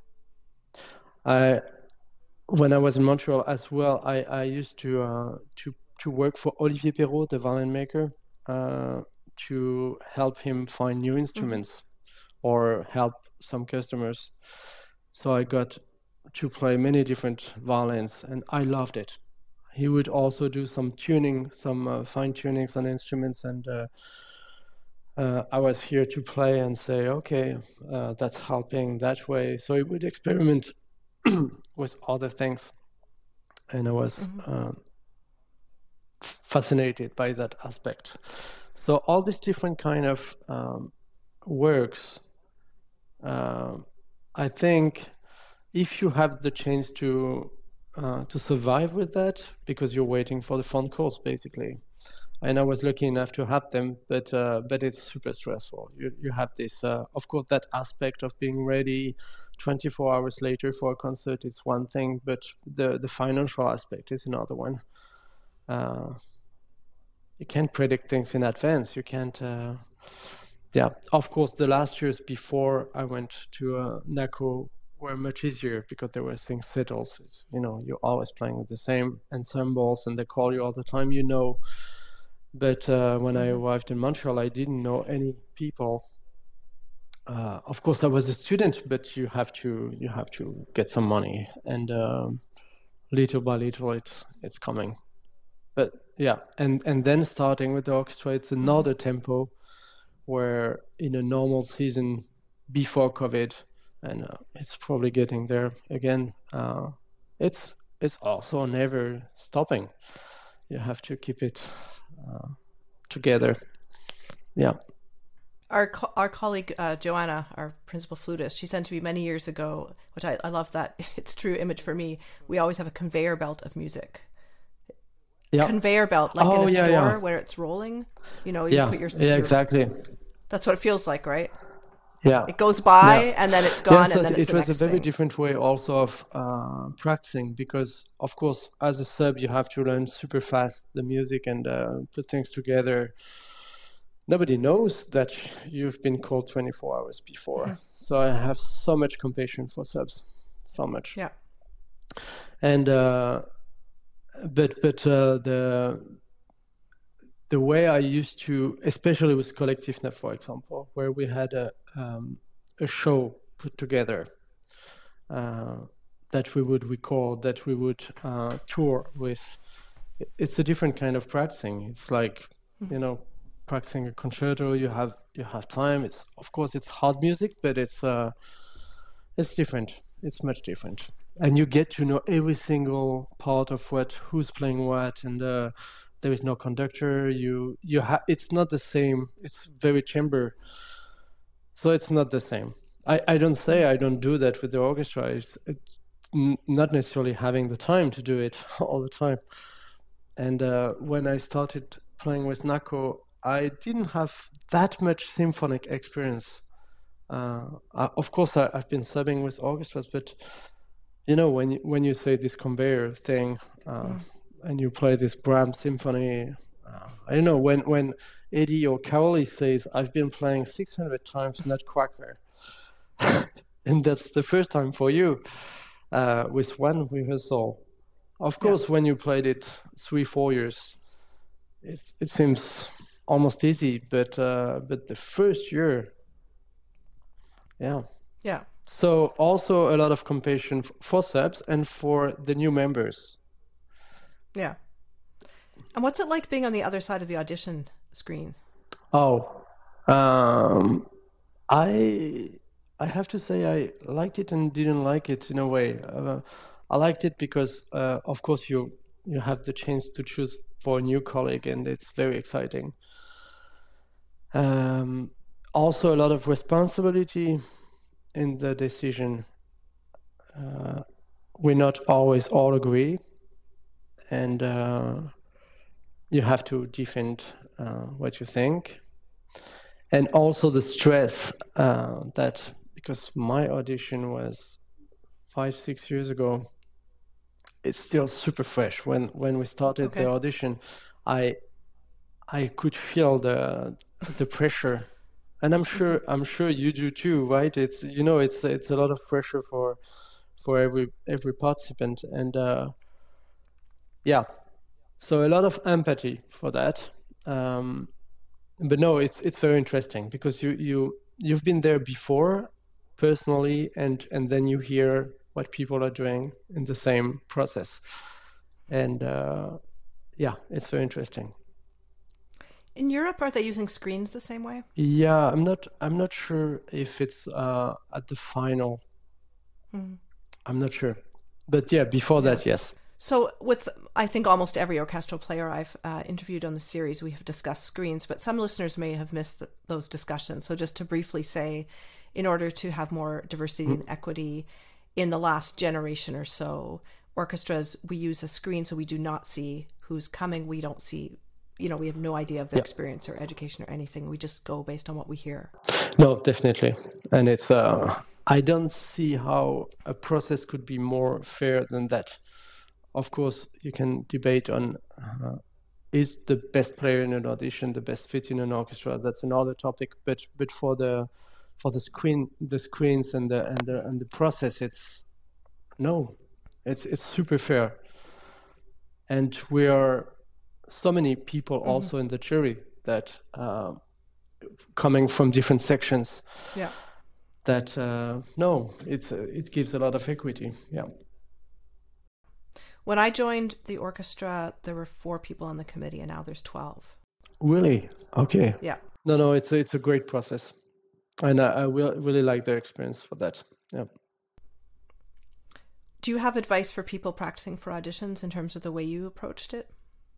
When I was in Montreal as well, I used to work for Olivier Perrault, the violin maker, to help him find new instruments or help some customers. So I got to play many different violins, and I loved it. He would also do some tuning, some fine tunings on instruments, and I was here to play and say, okay, that's helping that way. So he would experiment with other things, and I was fascinated by that aspect. So all these different kind of works, I think, if you have the chance to survive with that, because you're waiting for the phone calls, basically. And I was lucky enough to have them, but it's super stressful. You have this, of course, that aspect of being ready 24 hours later for a concert is one thing, but the financial aspect is another one. You can't predict things in advance. You can't. Yeah, of course, the last years before I went to NACO were much easier because there were things settled. You're always playing with the same ensembles, and they call you all the time. But when I arrived in Montreal, I didn't know any people. Of course, I was a student, but you have to get some money, and little by little, it's coming. But yeah, and then starting with the orchestra, it's another tempo, where in a normal season before COVID, and it's probably getting there again. It's also never stopping. You have to keep it together. Yeah. Our colleague Joanna, our principal flutist, she sent to me many years ago, which I love that it's true image for me. We always have a conveyor belt of music. Yeah. Conveyor belt, like in a store where it's rolling. You put your exactly. That's what it feels like, right? Yeah. It goes by and then it's gone, so and then it was a very thing. different way also of practicing, because of course as a sub you have to learn super fast the music and put things together. Nobody knows that you've been called 24 hours before. So I have so much compassion for subs, so much. Yeah. And but the way I used to, especially with Collectif Neuf, for example, where we had a show put together that we would record, that we would tour with. It's a different kind of practicing. It's like, practicing a concerto. You have time. It's, of course, it's hard music, but it's different. It's much different, and you get to know every single part of who's playing what, and there is no conductor. It's not the same. It's very chamber, so it's not the same. I don't say I don't do that with the orchestra. It's not necessarily having the time to do it all the time. And when I started playing with NACO, I didn't have that much symphonic experience. Of course, I've been subbing with orchestras, but when you say this conveyor thing, and you play this Brahms symphony, I don't know, when Eddie or Caroli says, "I've been playing 600 times Nutcracker," and that's the first time for you, with one rehearsal. Of course, when you played it 3-4 years, it seems almost easy, but the first year, yeah. So also a lot of compassion for subs and for the new members. Yeah. And what's it like being on the other side of the audition screen? I have to say I liked it and didn't like it in a way. I liked it because, of course, you have the chance to choose for a new colleague, and it's very exciting. Also, a lot of responsibility in the decision. We not always all agree, and you have to defend what you think. And also the stress that, because my audition was 5-6 years ago, it's still super fresh. When we started the audition, I could feel the pressure, and I'm sure you do too, right? It's it's a lot of pressure for every participant, and so a lot of empathy for that. But no, it's very interesting because you've been there before personally, and then you hear what people are doing in the same process, and it's very interesting. In Europe, are they using screens the same way? Yeah, I'm not sure if it's at the final. I'm not sure, but before that, yes. So with, I think, almost every orchestral player I've interviewed on the series, we have discussed screens, but some listeners may have missed those discussions. So just to briefly say, in order to have more diversity and equity in the last generation or so, orchestras, we use a screen so we do not see who's coming. We don't see, we have no idea of their experience or education or anything. We just go based on what we hear. No, definitely. And it's, I don't see how a process could be more fair than that. Of course, you can debate on is the best player in an audition the best fit in an orchestra. That's another topic. But for the screens and the process, it's super fair. And we are so many people also in the jury that coming from different sections. Yeah. That it gives a lot of equity. Yeah. When I joined the orchestra, there were 4 people on the committee, and now there's 12. Really? Okay. Yeah. No, it's a great process, and I will really like their experience for that. Yeah. Do you have advice for people practicing for auditions in terms of the way you approached it?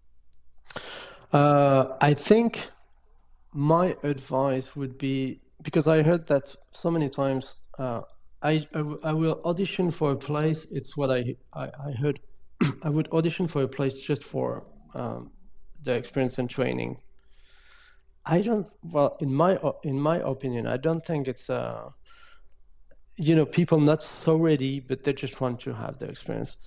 I think my advice would be, because I heard that so many times, I will audition for a place. It's what I heard. I would audition for a place just for the experience and training. In my opinion, I don't think it's people not so ready, but they just want to have the experience.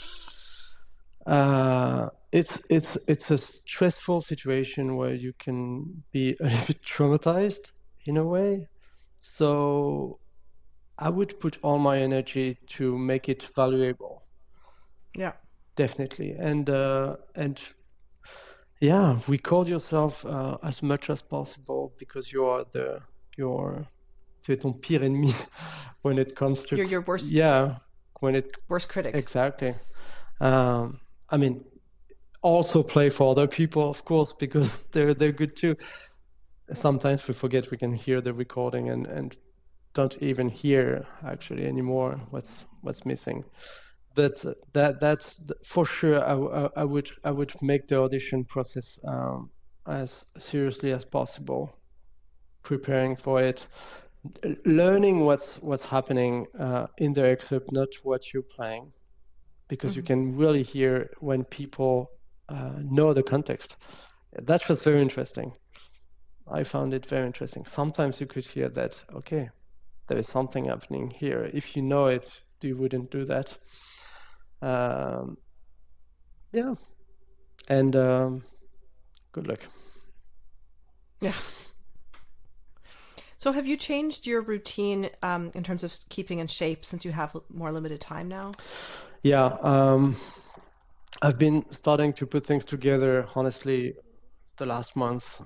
It's a stressful situation where you can be a little bit traumatized in a way. So I would put all my energy to make it valuable. Yeah, definitely. And record yourself as much as possible, because you're ton pire ennemi when it comes to your worst. Yeah, worst critic. Exactly. I mean, also play for other people, of course, because they're good too. Sometimes we forget we can hear the recording and don't even hear actually anymore what's missing. But that's for sure. I would make the audition process as seriously as possible, preparing for it, learning what's happening in the excerpt, not what you're playing, because you can really hear when people know the context. That was very interesting. I found it very interesting. Sometimes you could hear that, okay, there is something happening here. If you know it, you wouldn't do that. Yeah, and good luck. Yeah. So have you changed your routine in terms of keeping in shape since you have more limited time now? Yeah, I've been starting to put things together, honestly, the last months,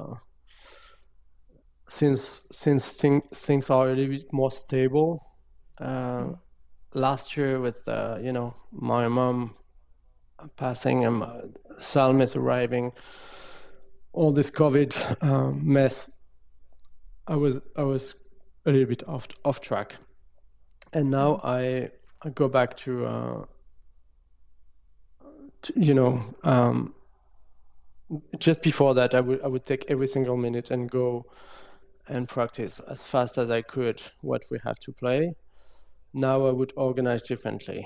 since things are a little bit more stable. Last year with my mom passing and Salm is arriving, all this COVID mess, I was a little bit off track, and now I go back to just before that I would take every single minute and go and practice as fast as I could what we have to play. Now I would organize differently,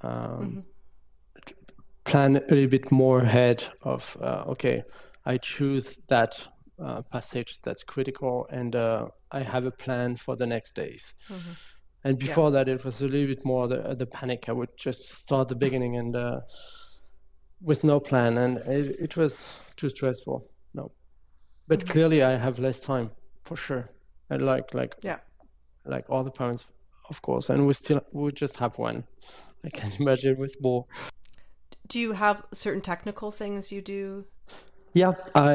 plan a little bit more ahead of okay, I choose that passage that's critical, and I have a plan for the next days. And before that, it was a little bit more the panic. I would just start the beginning and with no plan, and it was too stressful. No, but clearly I have less time for sure. And like all the parents, of course, and we just have one. I can imagine with more. Do you have certain technical things you do? Yeah,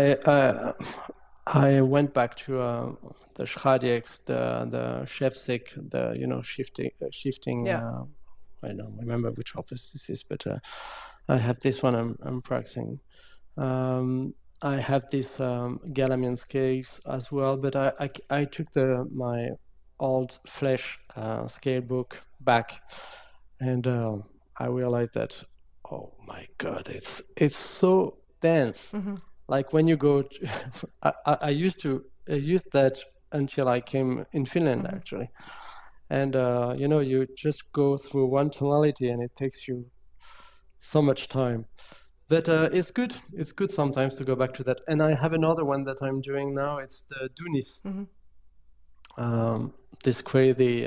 I went back to the Schradiegs, the Chefsig, the shifting. I don't remember which opus this is, but I have this one I'm practicing. I have this Galamian scales as well, but I took my old Flesch scale book back, and I realized that, oh my God, it's so dense. Like when you go, I used that until I came in Finland actually, and you just go through one tonality and it takes you so much time. But it's good. It's good sometimes to go back to that. And I have another one that I'm doing now. It's the Dunis. This crazy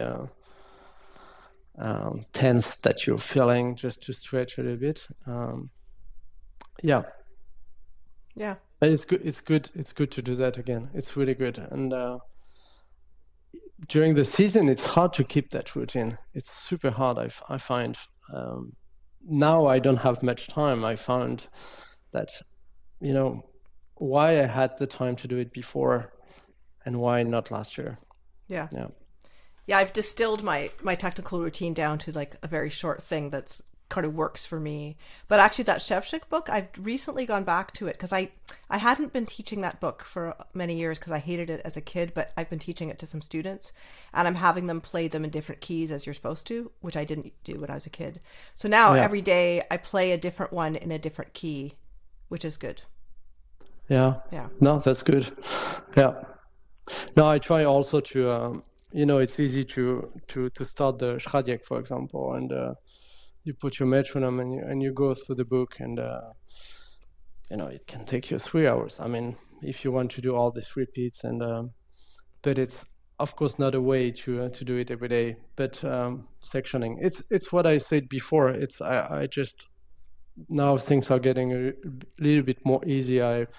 tense that you're feeling just to stretch a little bit. Yeah. But it's good. It's good. It's good to do that again. It's really good. And during the season, it's hard to keep that routine. It's super hard. I find. Now I don't have much time. I found that, why I had the time to do it before and why not last year. Yeah, I've distilled my technical routine down to like a very short thing that's kind of works for me. But actually that Chefsig book, I've recently gone back to it because I hadn't been teaching that book for many years because I hated it as a kid, but I've been teaching it to some students and I'm having them play them in different keys as you're supposed to, which I didn't do when I was a kid. So now every day I play a different one in a different key, which is good. Yeah. No, that's good. Yeah. No, I try also to, it's easy to start the Schradiek, for example, and you put your metronome and you go through the book, and it can take you 3 hours. I mean, if you want to do all these repeats, and but it's of course not a way to do it every day. But sectioning, it's what I said before. It's I just now things are getting a little bit more easy. I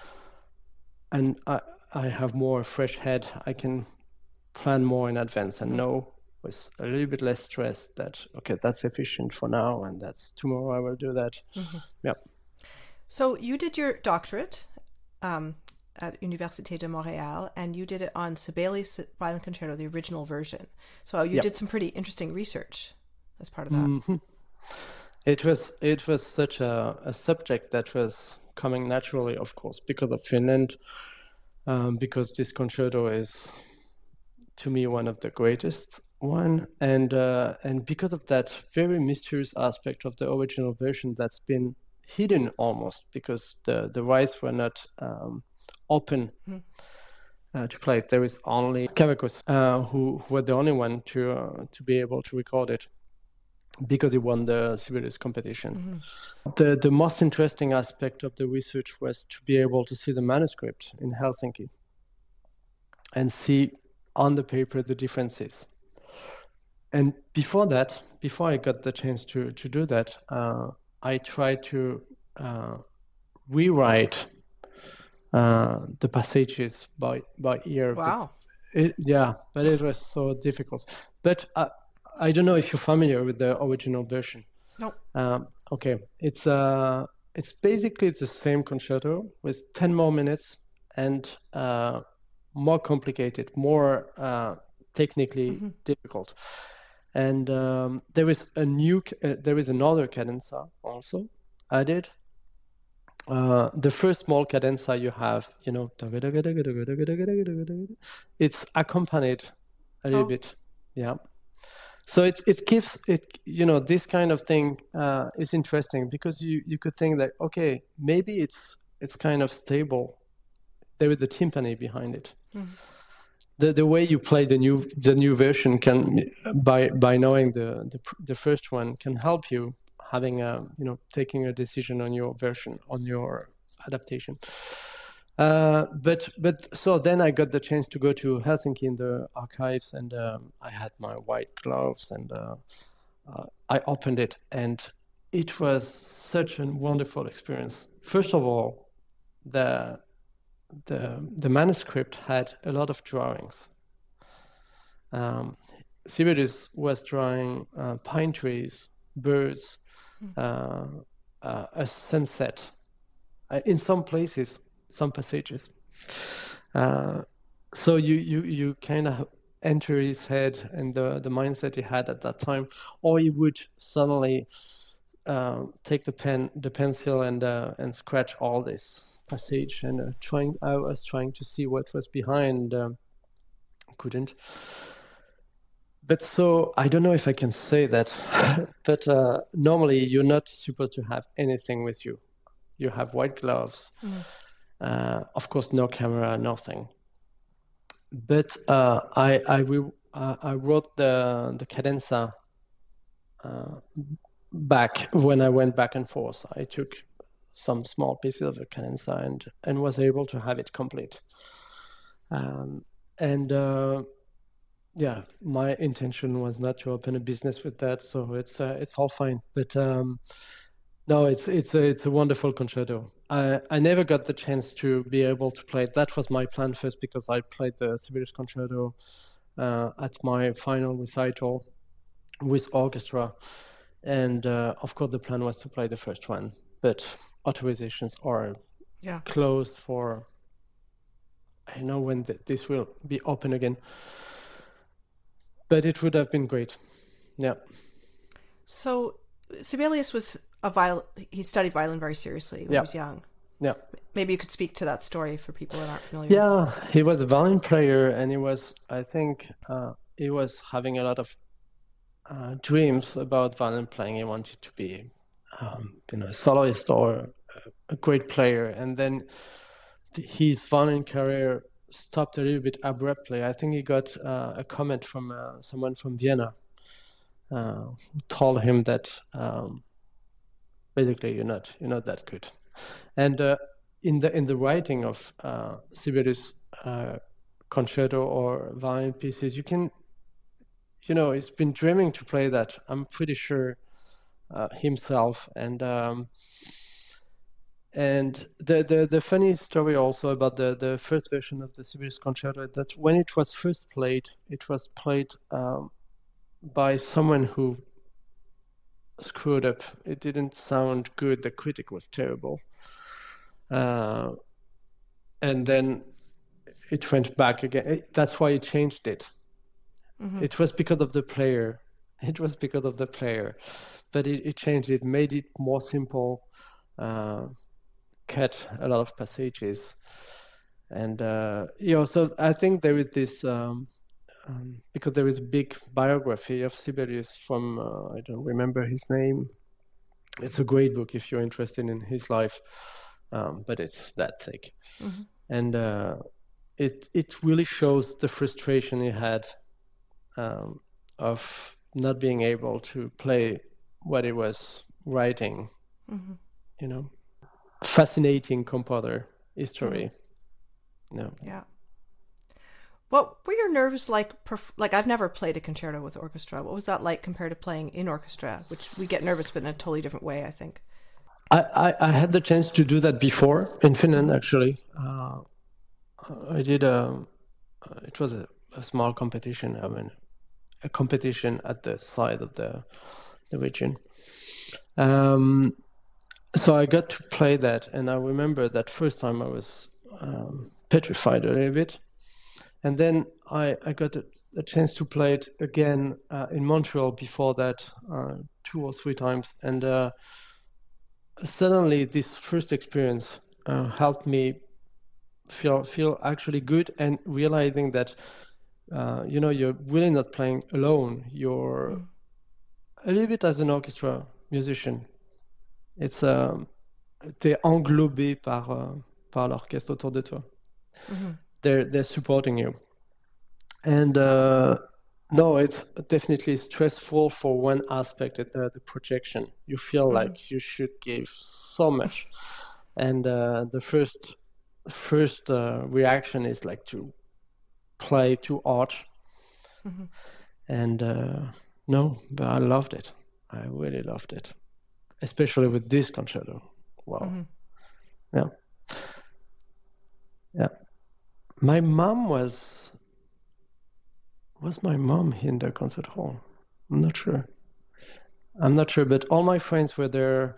have more fresh head. I can plan more in advance and know with a little bit less stress that, okay, that's efficient for now and that's tomorrow I will do that. Yeah. So you did your doctorate at Université de Montréal and you did it on Sibelius Violin Concerto, the original version. So you did some pretty interesting research as part of that. It was such a subject that was coming naturally, of course, because of Finland, because this concerto is, to me, one of the greatest one, and because of that very mysterious aspect of the original version that's been hidden almost, because the rights were not open to play it. There is only Cavacos who were the only one to be able to record it, because he won the Sibelius competition. The most interesting aspect of the research was to be able to see the manuscript in Helsinki. and see on the paper the differences. And before I got the chance to do that, I tried to rewrite the passages by ear. Wow. But it was so difficult. But I don't know if you're familiar with the original version. Nope. Okay, it's basically the same concerto with 10 more minutes and more complicated, more technically difficult. And there is another cadenza also added. The first small cadenza you have, it's accompanied a little bit, yeah. So it gives it, this kind of thing is interesting because you could think that, okay, maybe it's kind of stable. There is the timpani behind it. The way you play the new version can, by knowing the first one, can help you having taking a decision on your version, on your adaptation. But so then I got the chance to go to Helsinki in the archives, and I had my white gloves, and I opened it, and it was such a wonderful experience. First of all, the manuscript had a lot of drawings. Sibelius was drawing pine trees, birds, a sunset, in some places, some passages. So you kind of enter his head and the mindset he had at that time, or he would suddenly take the pencil and scratch all this passage, and I was trying to see what was behind, couldn't. But so I don't know if I can say that, but normally you're not supposed to have anything with you. You have white gloves, of course, no camera, nothing. But I wrote the cadenza back when I went back and forth. I took some small pieces of the cadenza and was able to have it complete. Yeah, my intention was not to open a business with that, so it's all fine. But no, it's a wonderful concerto. I never got the chance to be able to play it. That was my plan first, because I played the Sibelius concerto at my final recital with orchestra, and of course the plan was to play the first one. But authorizations are closed for, I know when this will be open again. But it would have been great. Yeah. So Sibelius was he studied violin very seriously when he was young. Yeah. Maybe you could speak to that story for people that aren't familiar. Yeah, he was a violin player, and I think he was having a lot of dreams about violin playing. He wanted to be a soloist or a great player, and then his violin career stopped a little bit abruptly. I think he got a comment from someone from Vienna who told him that basically you're not that good. And in the writing of Sibelius concerto or violin pieces, you can, he's been dreaming to play that, I'm pretty sure, himself. And the funny story also about the first version of the Sibelius concerto, that when it was first played, it was played by someone who screwed up. It didn't sound good. The critic was terrible. And then it went back again. That's why he changed it. It was because of the player. But it changed it, made it more simple, cut a lot of passages. And, so I think there is this, because there is a big biography of Sibelius from, I don't remember his name. It's a great book if you're interested in his life, but it's that thick. And it really shows the frustration he had of not being able to play what he was writing. Fascinating composer history. No. Yeah. What were your nerves like? Like, I've never played a concerto with orchestra. What was that like compared to playing in orchestra, which we get nervous, but in a totally different way, I think. I had the chance to do that before in Finland, actually. I did it was a small competition. I mean, a competition at the side of the region. Um, so I got to play that, and I remember that first time I was petrified a little bit. And then I got a chance to play it again in Montreal before that, 2 or 3 times. And suddenly this first experience helped me feel actually good, and realizing that you're really not playing alone. You're a little bit as an orchestra musician. It's t'es englobé par l'orchestre autour de toi. They're supporting you, and no, it's definitely stressful for one aspect, the projection. You feel like you should give so much, and the first reaction is like to play too hard. And no, but I loved it. I really loved it, especially with this concerto. Wow. Yeah. My mom was my mom in the concert hall? I'm not sure, but all my friends were there.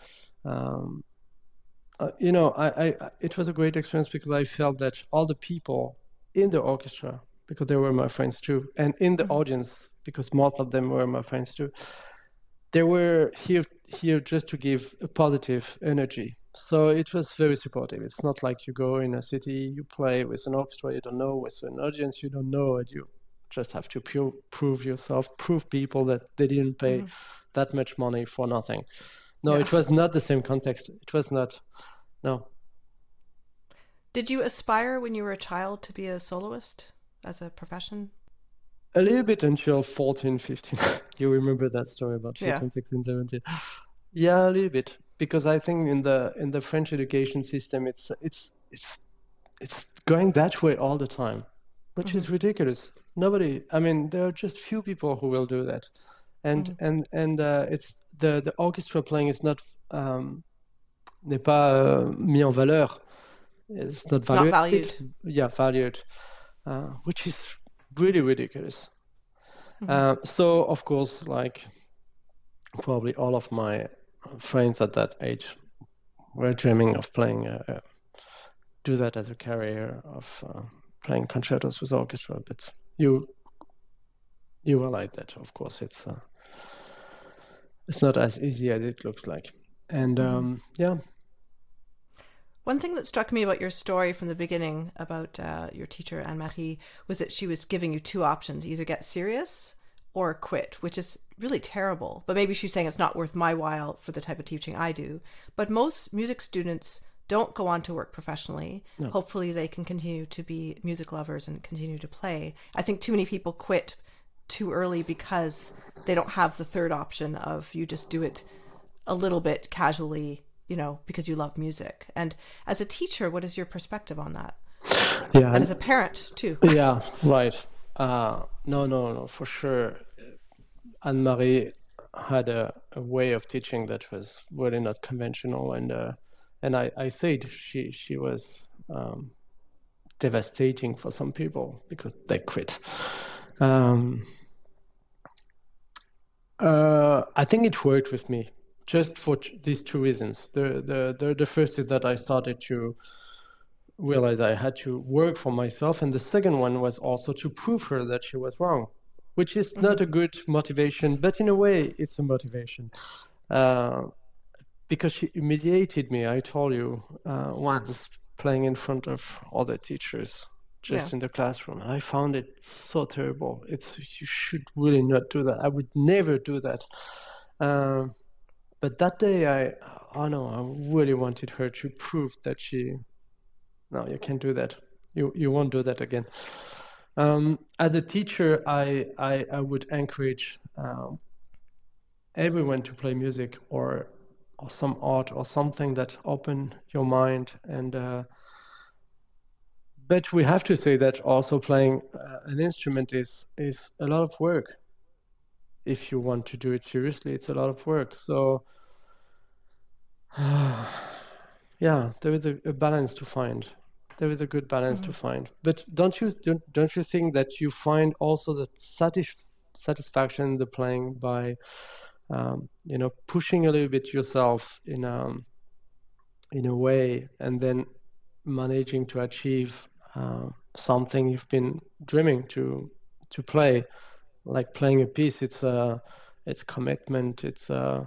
It was a great experience because I felt that all the people in the orchestra, because they were my friends too, and in the audience, because most of them were my friends too, they were here just to give a positive energy. So it was very supportive. It's not like you go in a city, you play with an orchestra you don't know, with an audience you don't know, and you just have to prove yourself, prove people that they didn't pay that much money for nothing. No, It was not the same context. It was not. No. Did you aspire when you were a child to be a soloist as a profession? A little bit until 14, 15. You remember that story about 15, 16, 17. Yeah, a little bit. Because I think in the French education system, it's going that way all the time, which is ridiculous. Nobody. I mean, there are just few people who will do that, and it's the orchestra playing is not n'est pas mis en valeur. It's not valued. Valued, which is really ridiculous. So of course, like probably all of my friends at that age were dreaming of playing, do that as a career of playing concertos with orchestra. But you were like that. Of course, it's not as easy as it looks like. And One thing that struck me about your story from the beginning about your teacher, Anne-Marie, was that she was giving you two options: either get serious or quit, which is really terrible. But maybe she's saying it's not worth my while for the type of teaching I do. But most music students don't go on to work professionally. No. Hopefully they can continue to be music lovers and continue to play. I think too many people quit too early because they don't have the third option of you just do it a little bit casually, because you love music. And as a teacher, what is your perspective on that? Yeah. And as a parent too. Yeah, right. No, for sure. Anne-Marie had a way of teaching that was really not conventional, and I said she was devastating for some people because they quit. I think it worked with me just for these two reasons. The first is that I started to realize I had to work for myself, and the second one was also to prove her that she was wrong, which is not a good motivation, but in a way it's a motivation, because she humiliated me. I told you once, playing in front of other teachers in the classroom. I found it so terrible. You should really not do that. I would never do that. But that day I really wanted her to prove that no, you can't do that. You won't do that again. As a teacher, I would encourage everyone to play music or some art or something that open your mind, but we have to say that also playing an instrument is a lot of work. If you want to do it seriously, it's a lot of work. So, yeah, there is a balance to find. There is a good balance to find. But don't you think that you find also the satisfaction in the playing by pushing a little bit yourself in a way, and then managing to achieve something you've been dreaming to play, like playing a piece. It's commitment. It's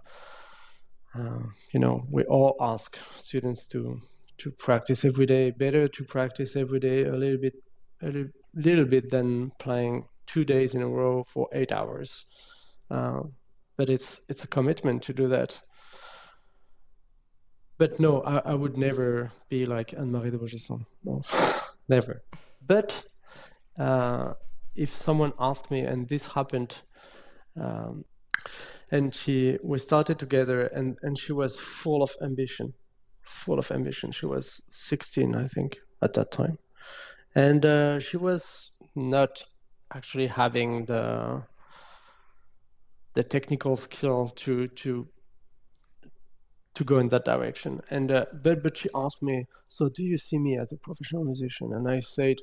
we all ask students to practice every day, better to practice every day a little bit than playing 2 days in a row for 8 hours. But it's a commitment to do that. But no, I would never be like Anne-Marie de Montesson. No, never. But if someone asked me, and this happened, and we started together, and she was full of ambition. She was 16, I think, at that time. And she was not actually having the technical skill to go in that direction. And but she asked me, so do you see me as a professional musician? And I said,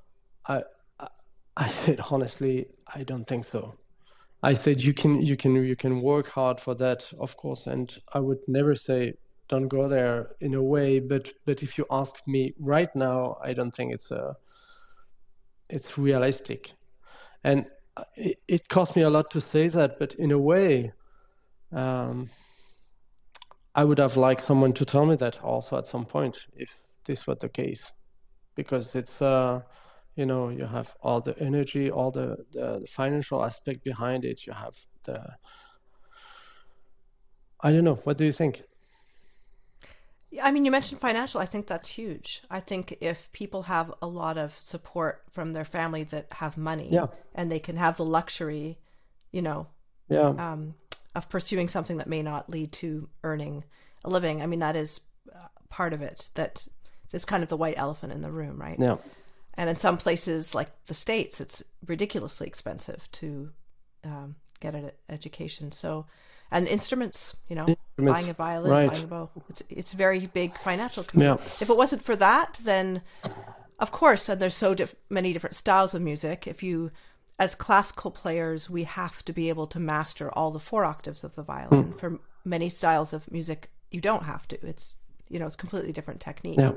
I said honestly, I don't think so. I said you can work hard for that, of course, and I would never say don't go there in a way. But if you ask me right now, I don't think it's realistic. And it cost me a lot to say that, but in a way, I would have liked someone to tell me that also at some point, if this was the case, because it's you have all the energy, all the financial aspect behind it. You have I don't know. What do you think? I mean, you mentioned financial. I think that's huge. I think if people have a lot of support from their family that have money, and they can have the luxury, of pursuing something that may not lead to earning a living. I mean, that is part of it. That it's kind of the white elephant in the room, right? Yeah. And in some places like the States, it's ridiculously expensive to get an education. So, and instruments, buying a violin, buying a bow, it's very big financial commitment. Yeah. If it wasn't for that, then of course, and there's so many different styles of music. As classical players, we have to be able to master all the 4 octaves of the violin. For many styles of music, you don't have to. It's it's completely different technique. Yeah.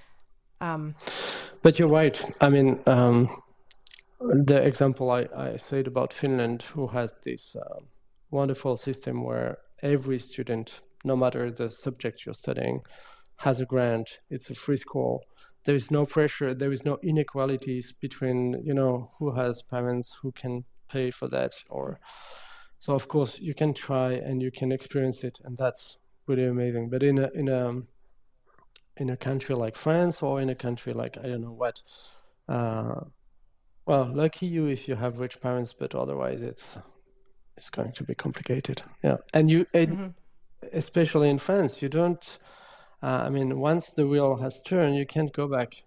But you're right. I mean, the example I said about Finland, who has this wonderful system where every student, no matter the subject you're studying, has a grant. It's a free school. There is no pressure. There is no inequalities between, who has parents who can pay for that. So of course you can try and you can experience it, and that's really amazing. But in a country like France, or in a country like I don't know what, well, lucky you if you have rich parents, but otherwise it's going to be complicated. Yeah, and especially in France, you don't. I mean, once the wheel has turned, you can't go back.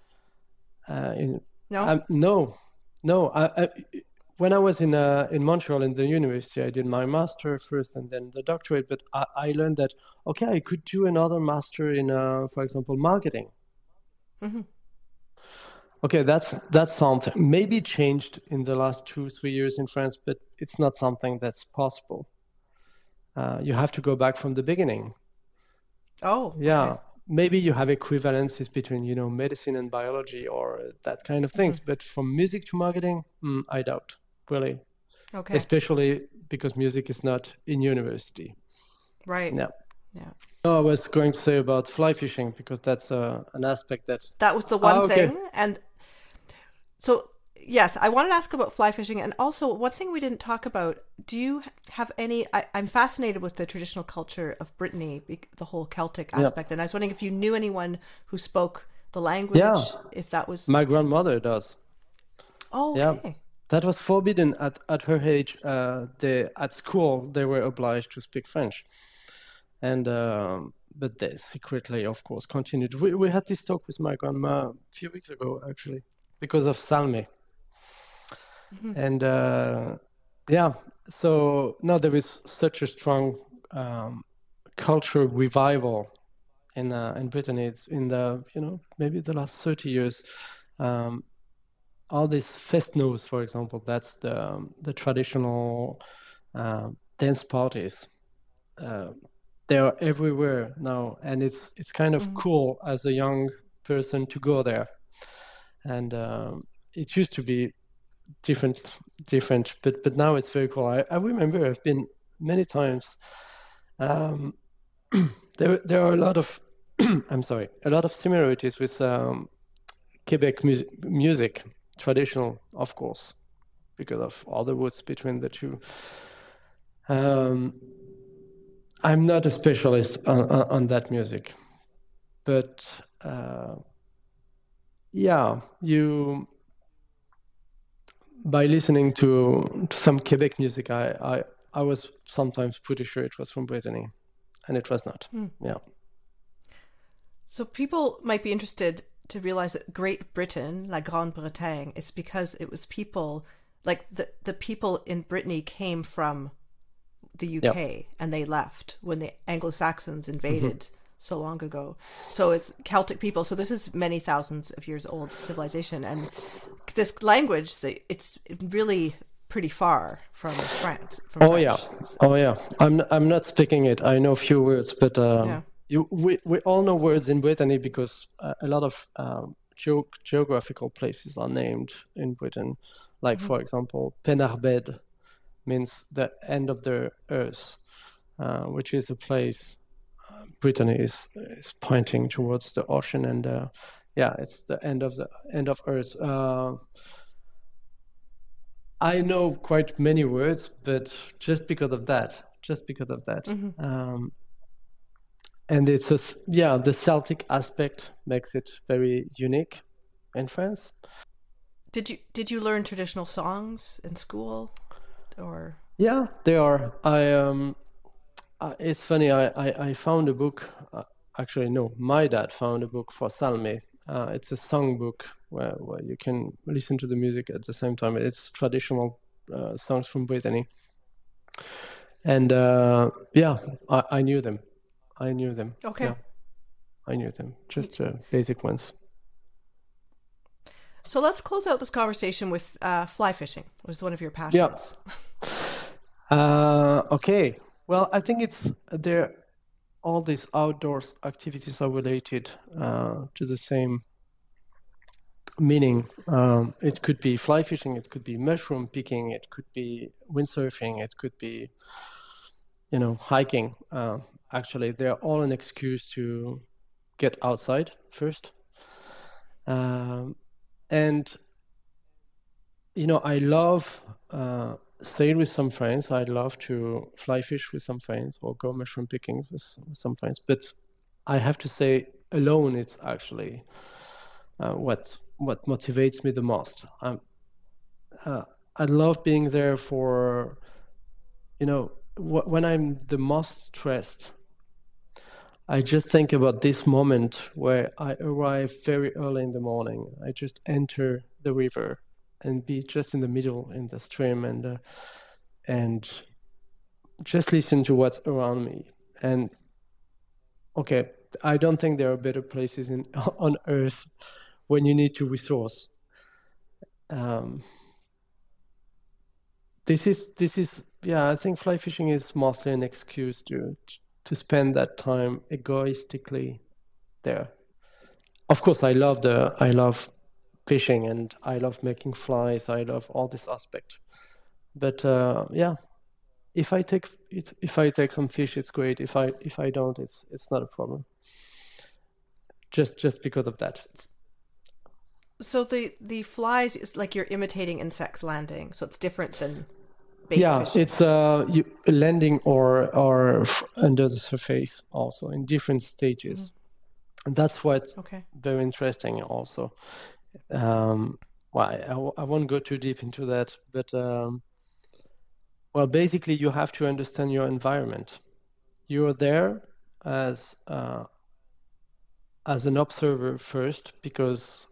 No. When I was in Montreal in the university, I did my master first and then the doctorate. But I learned that I could do another master in, for example, marketing. Mm-hmm. Okay, that's something. Maybe changed in the last 2-3 years in France, but it's not something that's possible. You have to go back from the beginning. Oh, yeah. Okay. Maybe you have equivalences between, medicine and biology or that kind of things. Mm-hmm. But from music to marketing, I doubt, really. Okay. Especially because music is not in university. Right. Yeah. Yeah. No, I was going to say about fly fishing, because that's an aspect that was the one thing. And so, yes, I wanted to ask about fly fishing. And also, one thing we didn't talk about, do you have any... I'm fascinated with the traditional culture of Brittany, the whole Celtic aspect. And I was wondering if you knew anyone who spoke the language, if that was... My grandmother does. Oh, okay. Yeah. That was forbidden at her age. At school, they were obliged to speak French. And but they secretly, of course, continued. We had this talk with my grandma a few weeks ago, actually, because of Salme. And yeah, so now there is such a strong cultural revival in Brittany. It's in the, maybe the last 30 years. All these fest-noz, for example, that's the traditional dance parties. They are everywhere now, and it's kind of cool as a young person to go there. And it used to be different, but now it's very cool. I remember I've been many times. There are a lot of I'm sorry, a lot of similarities with Quebec music, traditional, of course, because of all the roots between the two. I'm not a specialist on that music, but yeah, by listening to some Quebec music, I was sometimes pretty sure it was from Brittany, and it was not. Yeah. So people might be interested to realize that Great Britain, La Grande-Bretagne, is because it was people, like the people in Brittany came from the UK and they left when the Anglo-Saxons invaded so long ago. So it's Celtic people. So this is many thousands of years old civilization. And this language, it's really pretty far from France. Yeah. Oh yeah. I'm not speaking it. I know a few words, but we all know words in Brittany because a lot of geographical places are named in Britain. Like, for example, Penarbed means the end of the earth, which is a place Brittany is pointing towards the ocean, and it's the end of earth. I know quite many words, but just because of that. And it's the Celtic aspect makes it very unique in France. Did you learn traditional songs in school, or? Yeah, they are. It's funny. I found a book. Actually, no, my dad found a book for Salme. It's a song book where you can listen to the music at the same time. It's traditional songs from Brittany. And I knew them. Okay. Yeah, I knew them. Just basic ones. So let's close out this conversation with fly fishing, which is one of your passions. Yeah. Okay. Well, I think all these outdoors activities are related to the same meaning. It could be fly fishing, it could be mushroom picking, it could be windsurfing, it could be, hiking. Actually, they're all an excuse to get outside first. And, I love sail with some friends. I love to fly fish with some friends or go mushroom picking with some friends. But I have to say, alone, it's actually what motivates me the most. I love being there for, when I'm the most stressed, I just think about this moment where I arrive very early in the morning. I just enter the river and be just in the middle in the stream and just listen to what's around me. And okay, I don't think there are better places on Earth when you need to resource. This is I think fly fishing is mostly an excuse to spend that time egoistically there. Of course, I love fishing and I love making flies. I love all this aspect. But if I take some fish, it's great. If I don't, it's not a problem. Just because of that. So the flies is like you're imitating insects landing. So it's different than bait fishing. It's landing or under the surface also in different stages. And that's what's very interesting also. I won't go too deep into that, but basically you have to understand your environment. You're there as an observer first, because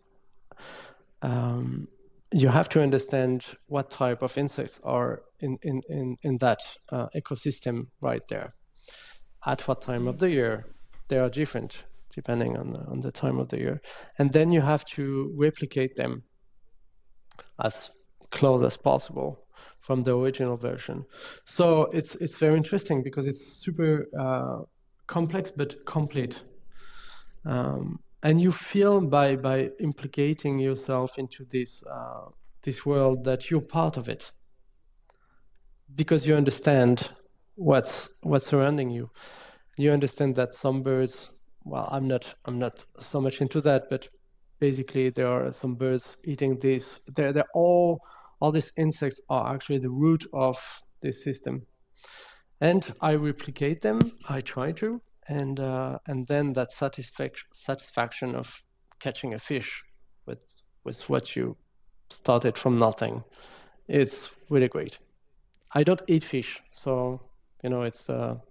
you have to understand what type of insects are in that ecosystem right there. At what time of the year they are different depending on the time of the year, and then you have to replicate them as close as possible from the original version. So it's very interesting because it's super complex but complete. And you feel by implicating yourself into this world that you're part of it, because you understand what's surrounding you. You understand that some birds, well, I'm not so much into that, but basically there are some birds eating this. They're all these insects are actually the root of this system, and I replicate them. I try to. And then that satisfaction of catching a fish with what you started from nothing, it's really great. I don't eat fish, so it's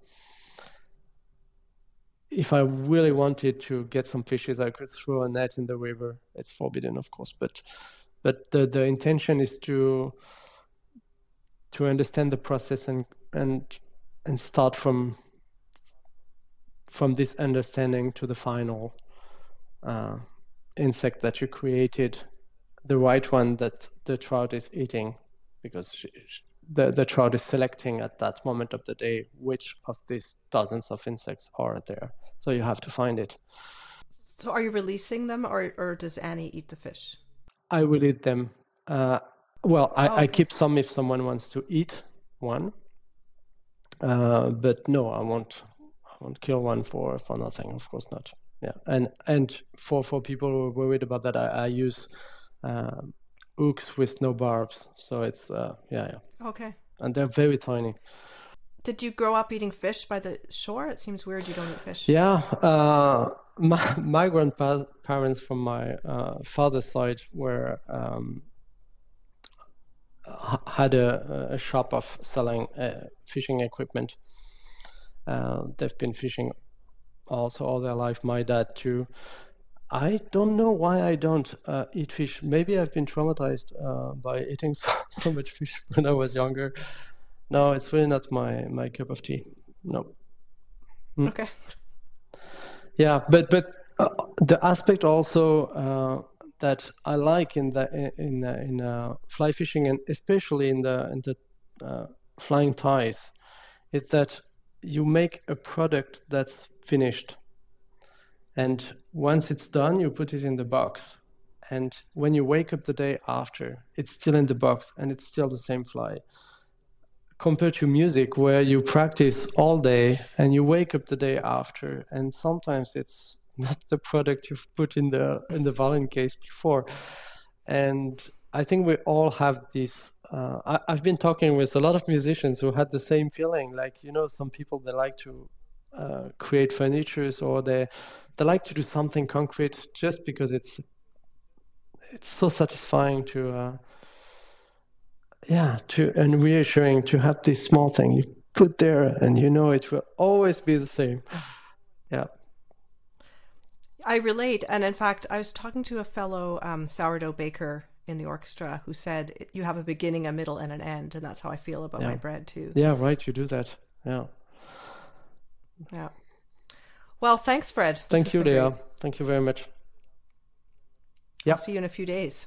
if I really wanted to get some fishes, I could throw a net in the river. It's forbidden, of course, but the intention is to understand the process and start from this understanding to the final insect that you created, the right one that the trout is eating, because the trout is selecting at that moment of the day which of these dozens of insects are there. So you have to find it. So are you releasing them, or does Annie eat the fish? I will eat them. I keep some if someone wants to eat one. But no, I won't kill one for nothing, of course not. Yeah, and for people who are worried about that, I use hooks with no barbs, so it's yeah. Okay. And they're very tiny. Did you grow up eating fish by the shore? It seems weird you don't eat fish. Yeah, my grandparents from my father's side were had a shop of selling fishing equipment. They've been fishing also all their life. My dad too. I don't know why I don't eat fish. Maybe I've been traumatized by eating so much fish when I was younger. No, it's really not my cup of tea. No. Okay. Yeah, but the aspect also that I like in fly fishing, and especially in the flying ties, is that you make a product that's finished, and once it's done, you put it in the box, and when you wake up the day after, it's still in the box and it's still the same fly. Compared to music, where you practice all day and you wake up the day after, and sometimes it's not the product you've put in the violin case before. And I think we all have this. I've been talking with a lot of musicians who had the same feeling. Like, some people, they like to create furnitures, or they like to do something concrete just because it's so satisfying and reassuring to have this small thing you put there, and it will always be the same. Yeah. I relate, and in fact, I was talking to a fellow sourdough baker in the orchestra who said you have a beginning, a middle, and an end, and that's how I feel about my bread too. Yeah, right. You do that. Yeah. Yeah. Well, thanks, Fred. Thank you, Leah. Great. Thank you very much. I'll see you in a few days.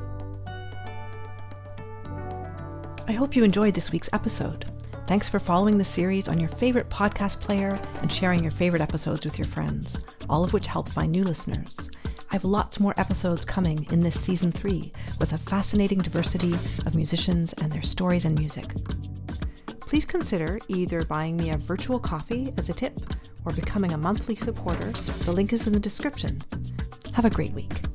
I hope you enjoyed this week's episode. Thanks for following the series on your favorite podcast player and sharing your favorite episodes with your friends, all of which help find new listeners. I have lots more episodes coming in this season 3 with a fascinating diversity of musicians and their stories and music. Please consider either buying me a virtual coffee as a tip or becoming a monthly supporter. The link is in the description. Have a great week.